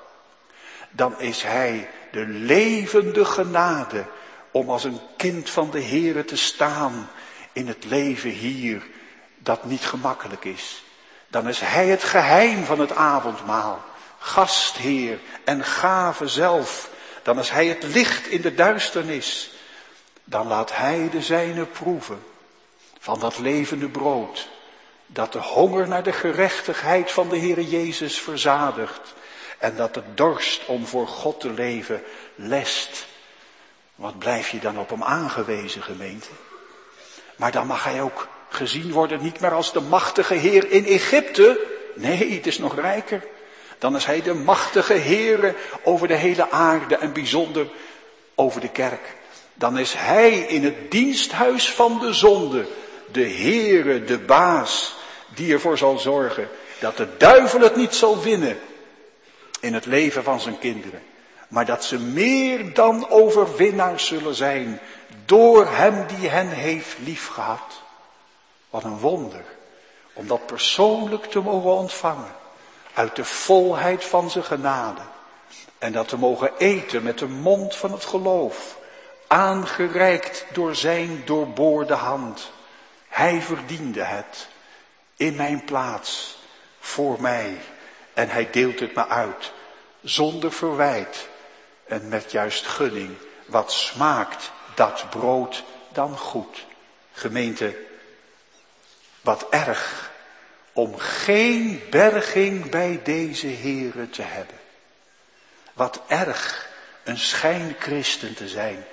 Dan is hij de levende genade om als een kind van de Heere te staan in het leven hier, dat niet gemakkelijk is. Dan is hij het geheim van het avondmaal, gastheer en gave zelf. Dan is hij het licht in de duisternis. Dan laat hij de zijne proeven van dat levende brood, dat de honger naar de gerechtigheid van de Heere Jezus verzadigt en dat de dorst om voor God te leven lest. Wat blijf je dan op hem aangewezen, gemeente? Maar dan mag hij ook gezien worden niet meer als de machtige Heer in Egypte. Nee, het is nog rijker. Dan is hij de machtige Heer over de hele aarde en bijzonder over de kerk. Dan is hij in het diensthuis van de zonde, de Heere, de baas, die ervoor zal zorgen dat de duivel het niet zal winnen in het leven van zijn kinderen. Maar dat ze meer dan overwinnaars zullen zijn door hem die hen heeft liefgehad. Wat een wonder om dat persoonlijk te mogen ontvangen uit de volheid van zijn genade. En dat te mogen eten met de mond van het geloof, aangereikt door zijn doorboorde hand. Hij verdiende het in mijn plaats, voor mij. En hij deelt het me uit, zonder verwijt en met juist gunning. Wat smaakt dat brood dan goed? Gemeente, wat erg om geen berging bij deze Heere te hebben. Wat erg een schijnchristen te zijn.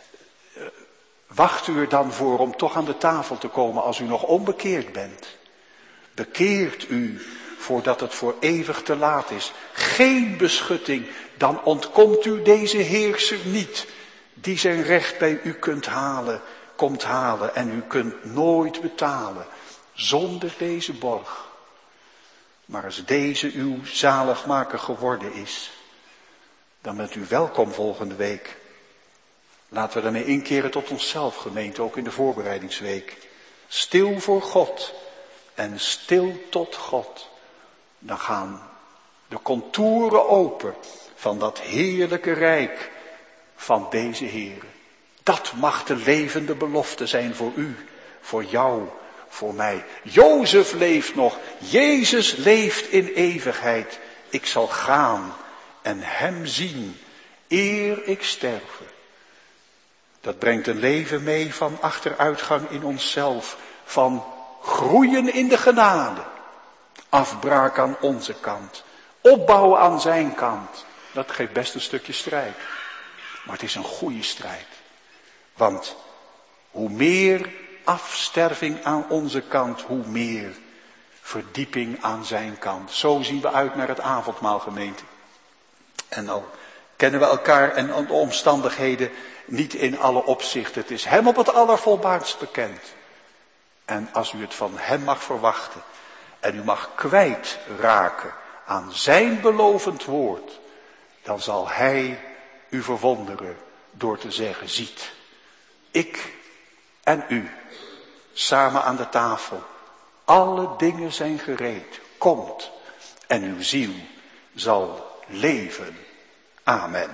Wacht u er dan voor om toch aan de tafel te komen als u nog onbekeerd bent. Bekeert u voordat het voor eeuwig te laat is. Geen beschutting, dan ontkomt u deze heerser niet, die zijn recht bij u komt halen en u kunt nooit betalen zonder deze borg. Maar als deze uw zaligmaker geworden is, dan bent u welkom volgende week. Laten we daarmee inkeren tot onszelf, gemeente, ook in de voorbereidingsweek. Stil voor God en stil tot God. Dan gaan de contouren open van dat heerlijke rijk van deze Heere. Dat mag de levende belofte zijn voor u, voor jou, voor mij. Jozef leeft nog, Jezus leeft in eeuwigheid. Ik zal gaan en hem zien, eer ik sterven. Dat brengt een leven mee van achteruitgang in onszelf, van groeien in de genade. Afbraak aan onze kant, opbouwen aan zijn kant. Dat geeft best een stukje strijd. Maar het is een goede strijd. Want hoe meer afsterving aan onze kant, hoe meer verdieping aan zijn kant. Zo zien we uit naar het avondmaal, gemeente. En al kennen we elkaar en de omstandigheden niet in alle opzichten. Het is hem op het allervolbaardst bekend. En als u het van hem mag verwachten en u mag kwijtraken aan zijn belovend woord, dan zal hij u verwonderen door te zeggen, ziet, ik en u, samen aan de tafel, alle dingen zijn gereed, komt en uw ziel zal leven. Amen.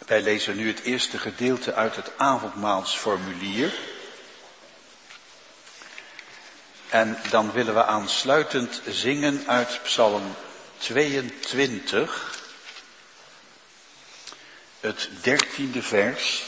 Wij lezen nu het eerste gedeelte uit het avondmaalsformulier. En dan willen we aansluitend zingen uit Psalm 22, het 13e vers.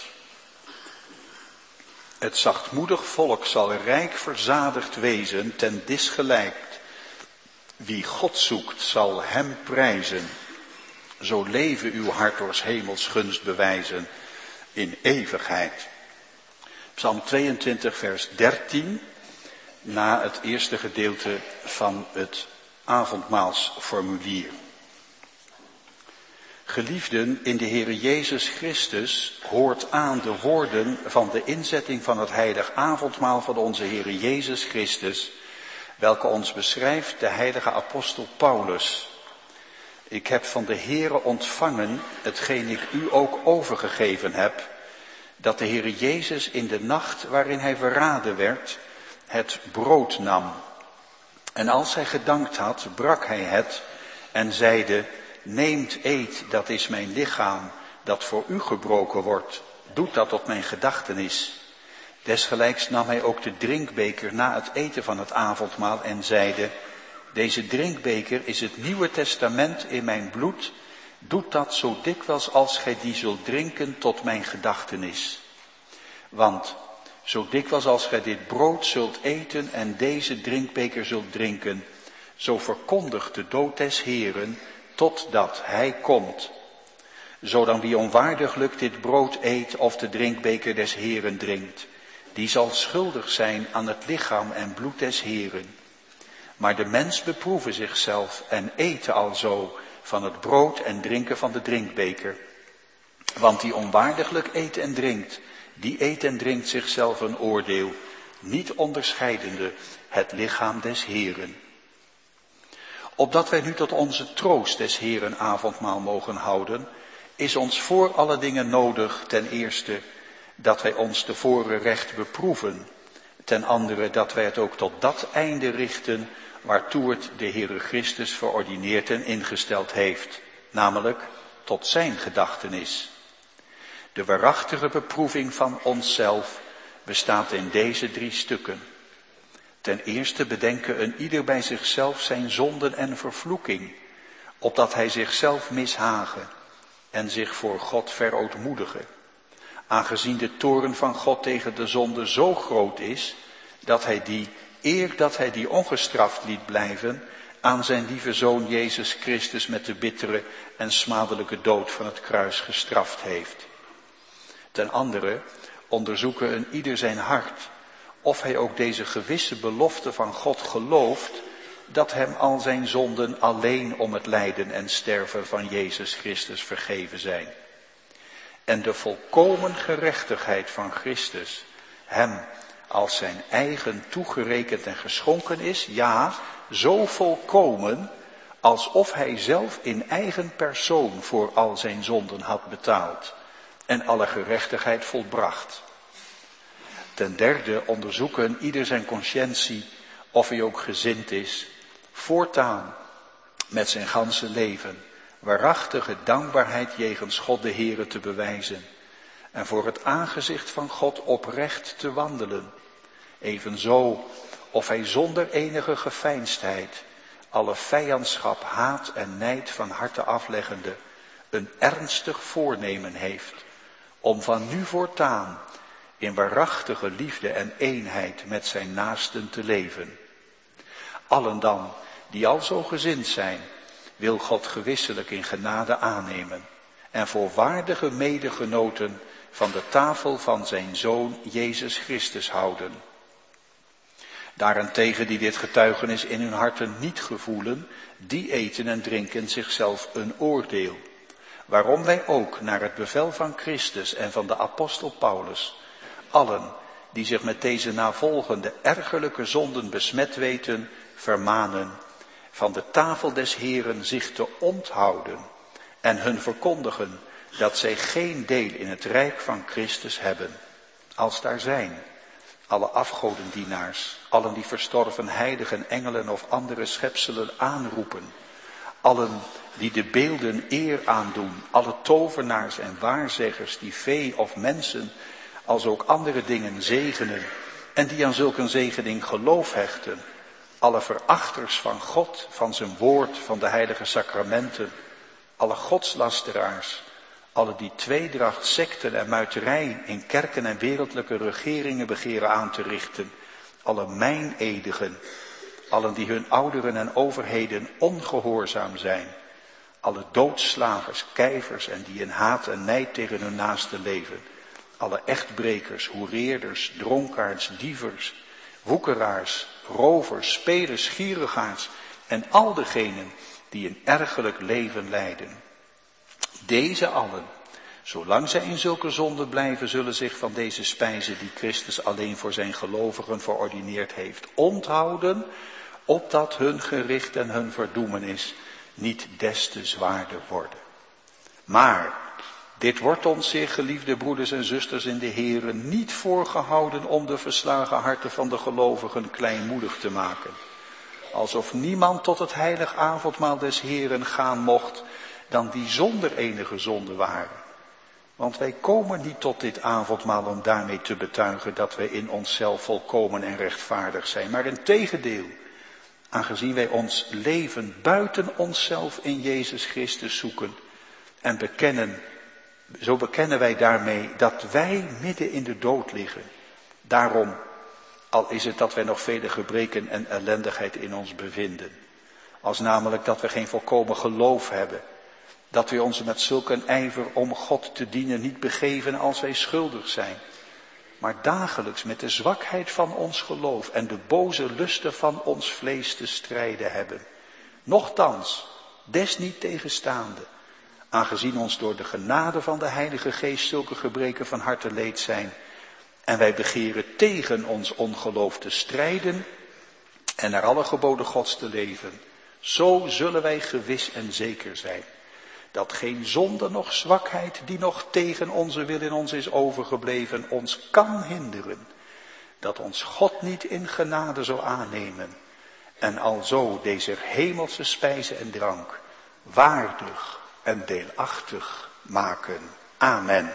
Het zachtmoedig volk zal rijk verzadigd wezen, ten dis gelijkt. Wie God zoekt, zal hem prijzen. Zo leven uw hart door 's hemels gunst bewijzen in eeuwigheid. Psalm 22 vers 13, na het eerste gedeelte van het avondmaalsformulier. Geliefden in de Heere Jezus Christus, hoort aan de woorden van de inzetting van het heilig avondmaal van onze Heere Jezus Christus, welke ons beschrijft de heilige apostel Paulus. Ik heb van de Heere ontvangen, hetgeen ik u ook overgegeven heb, dat de Heere Jezus in de nacht waarin hij verraden werd, het brood nam. En als hij gedankt had, brak hij het en zeide, neemt, eet, dat is mijn lichaam, dat voor u gebroken wordt. Doet dat tot mijn gedachtenis. Desgelijks nam hij ook de drinkbeker na het eten van het avondmaal en zeide, deze drinkbeker is het Nieuwe Testament in mijn bloed. Doet dat zo dikwijls als gij die zult drinken tot mijn gedachtenis. Want zo dikwijls als gij dit brood zult eten en deze drinkbeker zult drinken, zo verkondigt de dood des Heeren, totdat hij komt. Zo dan wie onwaardiglijk dit brood eet of de drinkbeker des Heeren drinkt, die zal schuldig zijn aan het lichaam en bloed des Heeren. Maar de mens beproeve zichzelf en ete alzo van het brood en drinken van de drinkbeker. Want die onwaardiglijk eet en drinkt, die eet en drinkt zichzelf een oordeel, niet onderscheidende het lichaam des Heeren. Opdat wij nu tot onze troost des Heeren avondmaal mogen houden, is ons voor alle dingen nodig, ten eerste, dat wij ons tevoren recht beproeven, ten andere dat wij het ook tot dat einde richten, waartoe het de Heere Christus verordineerd en ingesteld heeft, namelijk tot zijn gedachtenis. De waarachtige beproeving van onszelf bestaat in deze 3 stukken. Ten eerste bedenken een ieder bij zichzelf zijn zonden en vervloeking, opdat hij zichzelf mishagen en zich voor God verootmoedigen. Aangezien de toorn van God tegen de zonde zo groot is, dat hij die, eer dat hij die ongestraft liet blijven, aan zijn lieve Zoon Jezus Christus met de bittere en smadelijke dood van het kruis gestraft heeft. Ten andere onderzoeken een ieder zijn hart, of hij ook deze gewisse belofte van God gelooft, dat hem al zijn zonden alleen om het lijden en sterven van Jezus Christus vergeven zijn. En de volkomen gerechtigheid van Christus hem als zijn eigen toegerekend en geschonken is, ja, zo volkomen, alsof hij zelf in eigen persoon voor al zijn zonden had betaald en alle gerechtigheid volbracht. Ten derde onderzoeken ieder zijn consciëntie, of hij ook gezind is, voortaan met zijn ganse leven waarachtige dankbaarheid jegens God de Heere te bewijzen en voor het aangezicht van God oprecht te wandelen. Evenzo of hij zonder enige geveinsdheid, alle vijandschap, haat en nijd van harte afleggende, een ernstig voornemen heeft om van nu voortaan in waarachtige liefde en eenheid met zijn naasten te leven. Allen dan, die al zo gezind zijn, wil God gewisselijk in genade aannemen en voor waardige medegenoten van de tafel van zijn Zoon Jezus Christus houden. Daarentegen die dit getuigenis in hun harten niet gevoelen, die eten en drinken zichzelf een oordeel. Waarom wij ook naar het bevel van Christus en van de apostel Paulus, allen die zich met deze navolgende ergerlijke zonden besmet weten, vermanen van de tafel des Heeren zich te onthouden en hun verkondigen dat zij geen deel in het rijk van Christus hebben, als daar zijn alle afgodendienaars, allen die verstorven heiligen, engelen of andere schepselen aanroepen, allen die de beelden eer aandoen, alle tovenaars en waarzeggers die vee of mensen als ook andere dingen zegenen en die aan zulk een zegening geloof hechten, alle verachters van God, van zijn woord, van de heilige sacramenten, alle godslasteraars, alle die tweedracht, sekten en muiterij in kerken en wereldlijke regeringen begeren aan te richten, alle meinedigen, allen die hun ouderen en overheden ongehoorzaam zijn, alle doodslagers, kijvers en die in haat en nijd tegen hun naaste leven, alle echtbrekers, hoereerders, dronkaards, dievers, woekeraars, rovers, spelers, gierigaards en al degenen die een ergerlijk leven leiden. Deze allen, zolang zij in zulke zonde blijven, zullen zich van deze spijzen die Christus alleen voor zijn gelovigen verordineerd heeft, onthouden, opdat hun gericht en hun verdoemenis niet des te zwaarder worden. Maar dit wordt ons, zeer geliefde broeders en zusters in de Here, niet voorgehouden om de verslagen harten van de gelovigen kleinmoedig te maken. Alsof niemand tot het heilig avondmaal des Heren gaan mocht dan die zonder enige zonde waren. Want wij komen niet tot dit avondmaal om daarmee te betuigen dat wij in onszelf volkomen en rechtvaardig zijn. Maar integendeel, aangezien wij ons leven buiten onszelf in Jezus Christus zoeken en zo bekennen wij daarmee dat wij midden in de dood liggen. Daarom, al is het dat wij nog vele gebreken en ellendigheid in ons bevinden. Als namelijk dat we geen volkomen geloof hebben. Dat we ons met zulk een ijver om God te dienen niet begeven als wij schuldig zijn. Maar dagelijks met de zwakheid van ons geloof en de boze lusten van ons vlees te strijden hebben. Nochtans, desniettegenstaande, aangezien ons door de genade van de Heilige Geest zulke gebreken van harte leed zijn, en wij begeren tegen ons ongeloof te strijden en naar alle geboden Gods te leven, zo zullen wij gewis en zeker zijn, dat geen zonde noch zwakheid die nog tegen onze wil in ons is overgebleven, ons kan hinderen, dat ons God niet in genade zou aannemen en alzo deze hemelse spijze en drank waardig en deelachtig maken. Amen.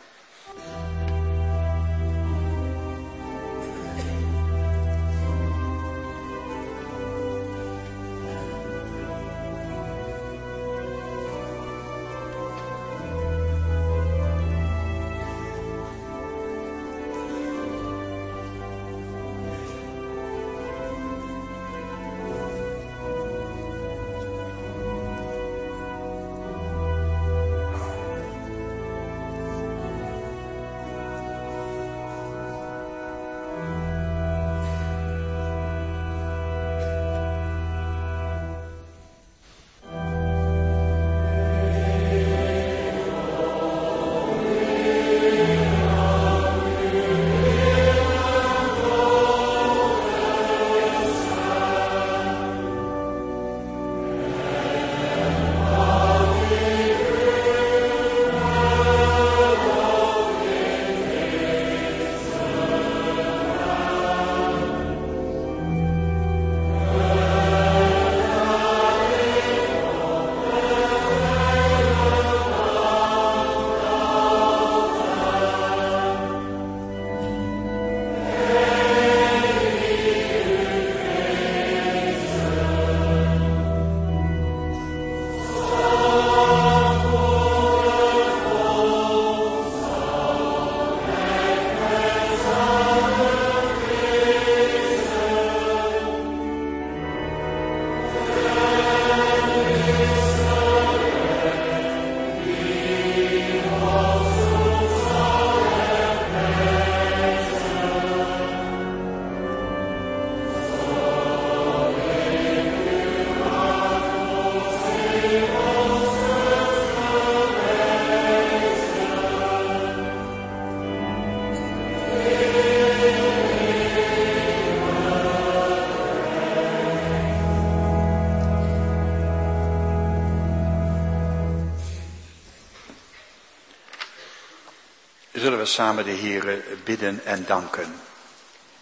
Zullen we samen de Heere bidden en danken.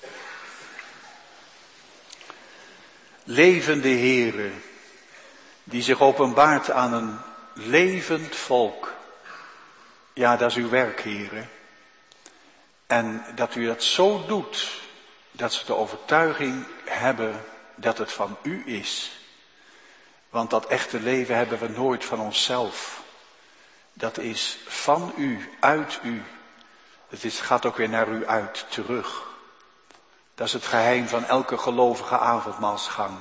Levende Heere, die zich openbaart aan een levend volk. Ja, dat is uw werk, Heere. En dat u dat zo doet, dat ze de overtuiging hebben dat het van u is. Want dat echte leven hebben we nooit van onszelf. Dat is van u, uit u. Het gaat ook weer naar u uit, terug. Dat is het geheim van elke gelovige avondmaalsgang.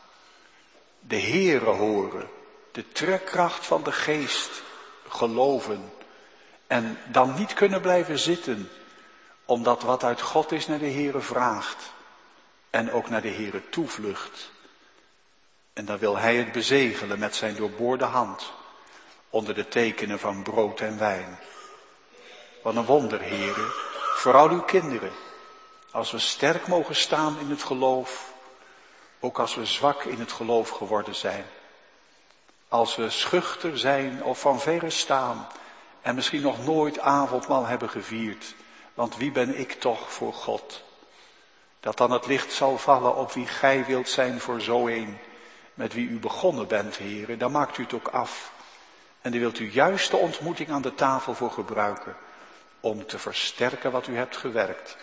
De Heere horen, de trekkracht van de geest geloven. En dan niet kunnen blijven zitten, omdat wat uit God is naar de Heere vraagt. En ook naar de Heere toevlucht. En dan wil hij het bezegelen met zijn doorboorde hand. Onder de tekenen van brood en wijn. Wat een wonder, Heere. Vooral uw kinderen. Als we sterk mogen staan in het geloof. Ook als we zwak in het geloof geworden zijn. Als we schuchter zijn of van verre staan. En misschien nog nooit avondmaal hebben gevierd. Want wie ben ik toch voor God? Dat dan het licht zal vallen op wie gij wilt zijn voor zo een. Met wie u begonnen bent, Heere. Dan maakt u het ook af. En daar wilt u juist de ontmoeting aan de tafel voor gebruiken. Om te versterken wat u hebt gewerkt.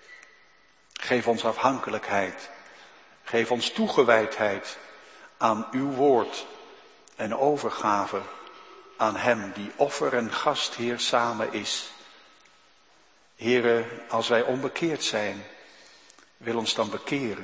Geef ons afhankelijkheid. Geef ons toegewijdheid aan uw woord. En overgave aan hem die offer en gastheer samen is. Heere, als wij onbekeerd zijn, wil ons dan bekeren.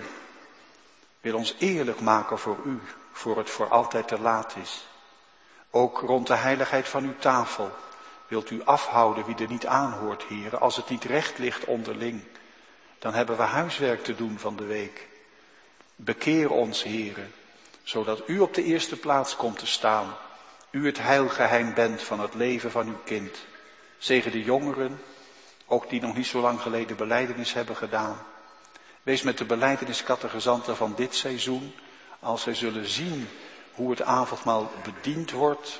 Wil ons eerlijk maken voor u, voor het voor altijd te laat is. Ook rond de heiligheid van uw tafel wilt u afhouden wie er niet aanhoort, Heere. Als het niet recht ligt onderling, dan hebben we huiswerk te doen van de week. Bekeer ons, Heere, zodat u op de eerste plaats komt te staan. U het heilgeheim bent van het leven van uw kind. Zegen de jongeren, ook die nog niet zo lang geleden belijdenis hebben gedaan. Wees met de belijdeniscategezanten van dit seizoen, als zij zullen zien hoe het avondmaal bediend wordt.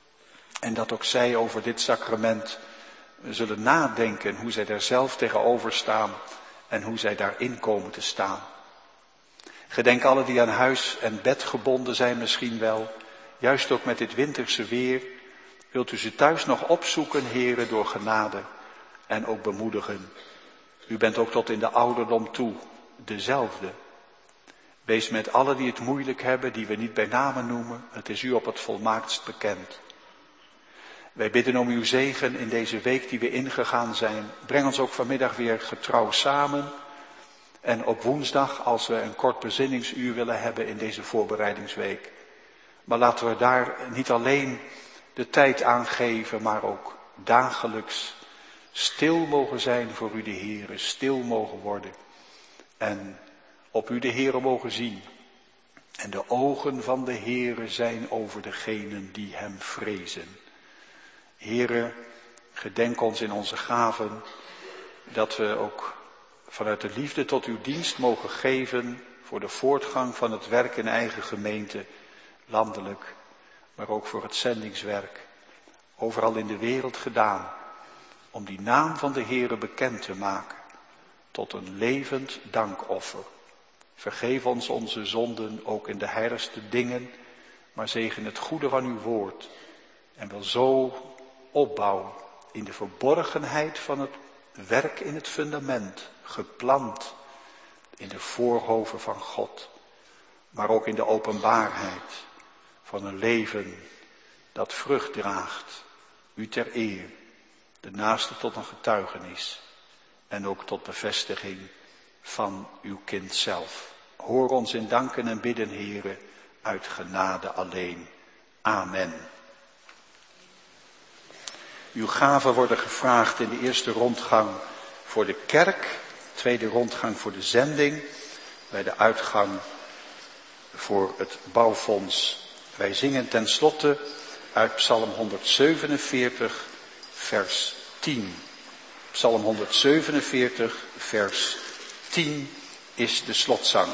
En dat ook zij over dit sacrament zullen nadenken, hoe zij daar zelf tegenover staan en hoe zij daarin komen te staan. Gedenk allen die aan huis en bed gebonden zijn misschien wel, juist ook met dit winterse weer. Wilt u ze thuis nog opzoeken, Heere, door genade en ook bemoedigen. U bent ook tot in de ouderdom toe dezelfde. Wees met allen die het moeilijk hebben, die we niet bij namen noemen. Het is u op het volmaaktst bekend. Wij bidden om uw zegen in deze week die we ingegaan zijn. Breng ons ook vanmiddag weer getrouw samen. En op woensdag, als we een kort bezinningsuur willen hebben in deze voorbereidingsweek. Maar laten we daar niet alleen de tijd aan geven, maar ook dagelijks stil mogen zijn voor u de Heere, stil mogen worden. En op u de Heere mogen zien. En de ogen van de Heere zijn over degenen die hem vrezen. Heere, gedenk ons in onze gaven, dat we ook vanuit de liefde tot uw dienst mogen geven voor de voortgang van het werk in eigen gemeente, landelijk, maar ook voor het zendingswerk, overal in de wereld gedaan, om die naam van de Heere bekend te maken, tot een levend dankoffer. Vergeef ons onze zonden, ook in de heiligste dingen, maar zegen het goede van uw woord. En wil zo opbouwen in de verborgenheid van het werk in het fundament, geplant in de voorhoven van God, maar ook in de openbaarheid van een leven dat vrucht draagt, u ter eer, de naaste tot een getuigenis en ook tot bevestiging van uw kind zelf. Hoor ons in danken en bidden, Heere, uit genade alleen. Amen. Uw gaven worden gevraagd in de eerste rondgang voor de kerk, tweede rondgang voor de zending, bij de uitgang voor het bouwfonds. Wij zingen tenslotte uit Psalm 147, vers 10. Psalm 147, vers 10 is de slotzang.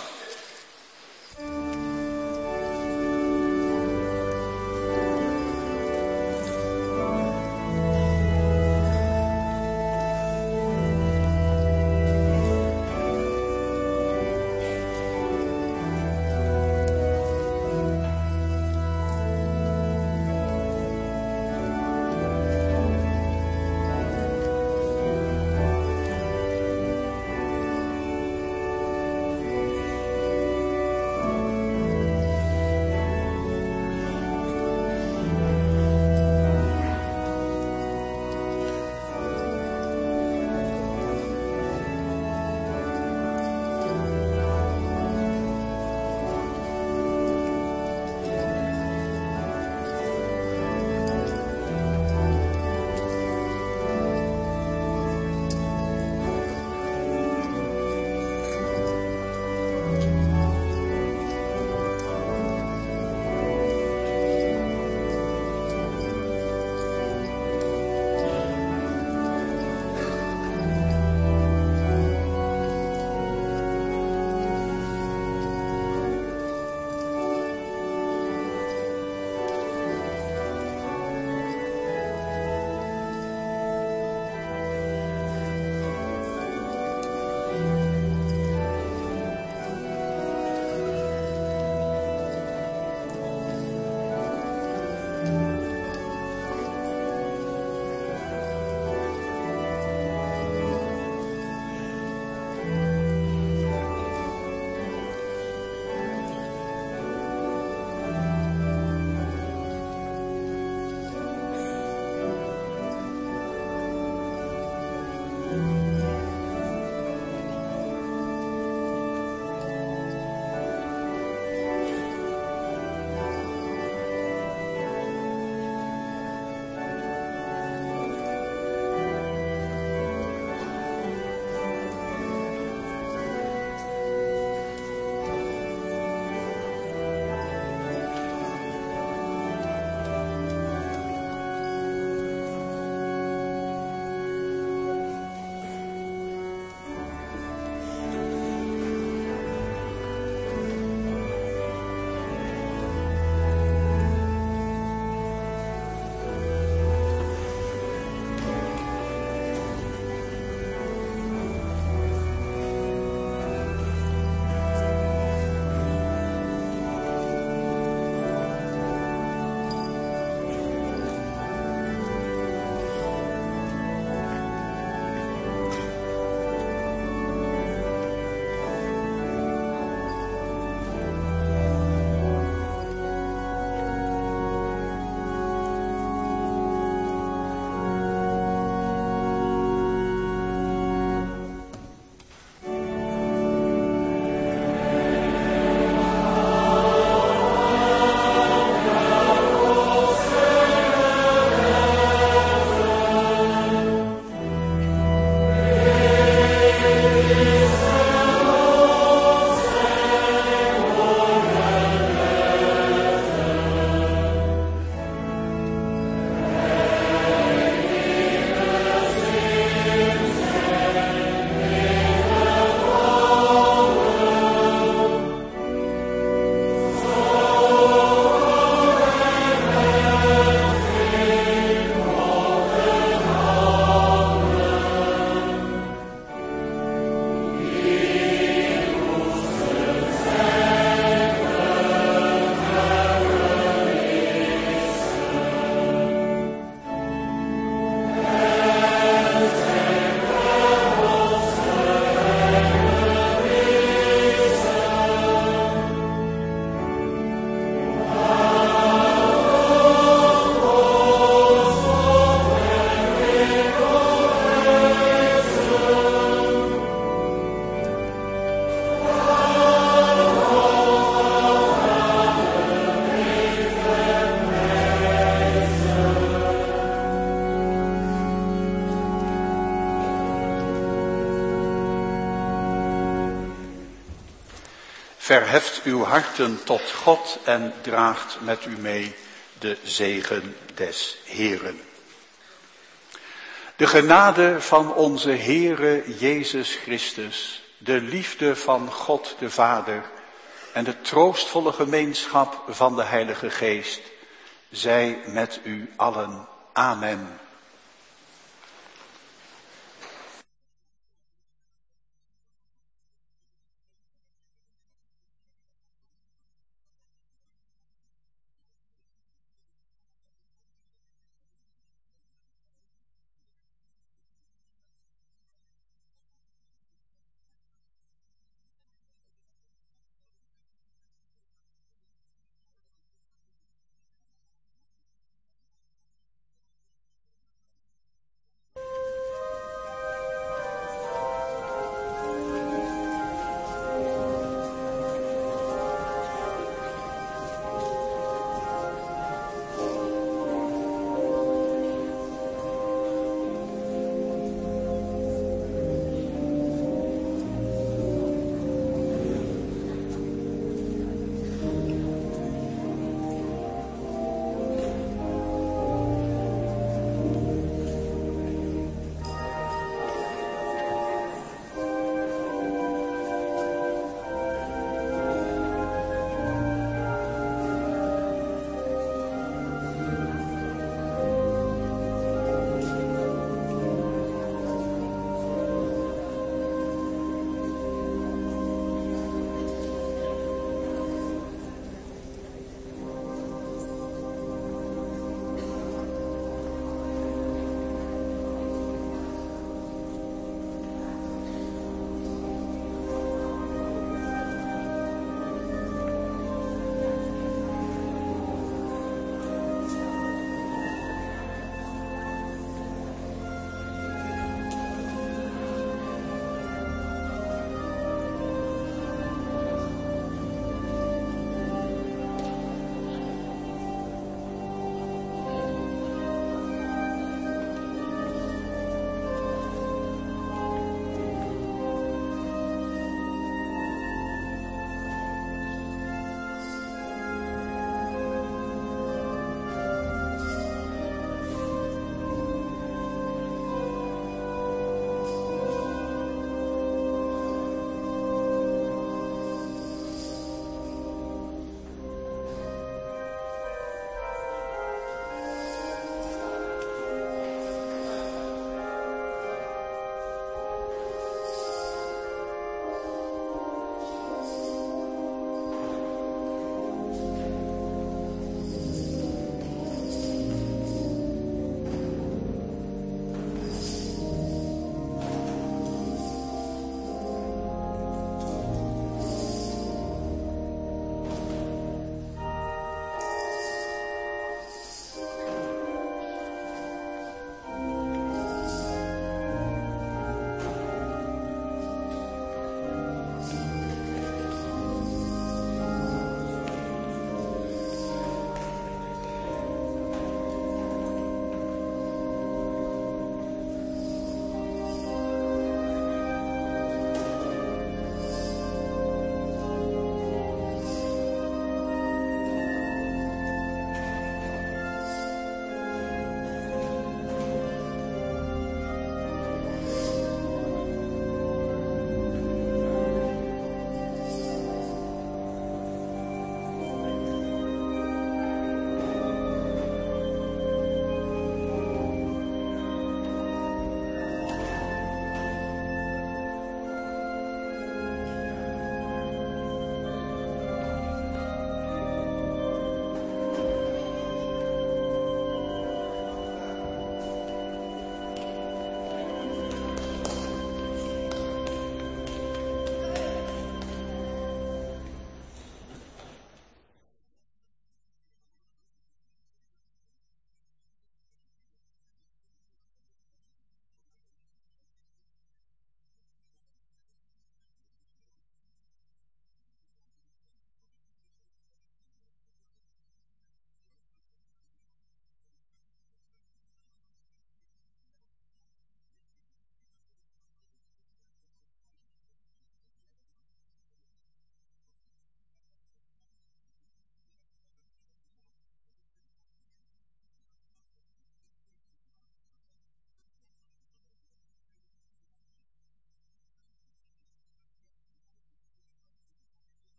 verheft uw harten tot God en draagt met u mee de zegen des Heeren. De genade van onze Heere Jezus Christus, de liefde van God de Vader en de troostvolle gemeenschap van de Heilige Geest, zij met u allen. Amen.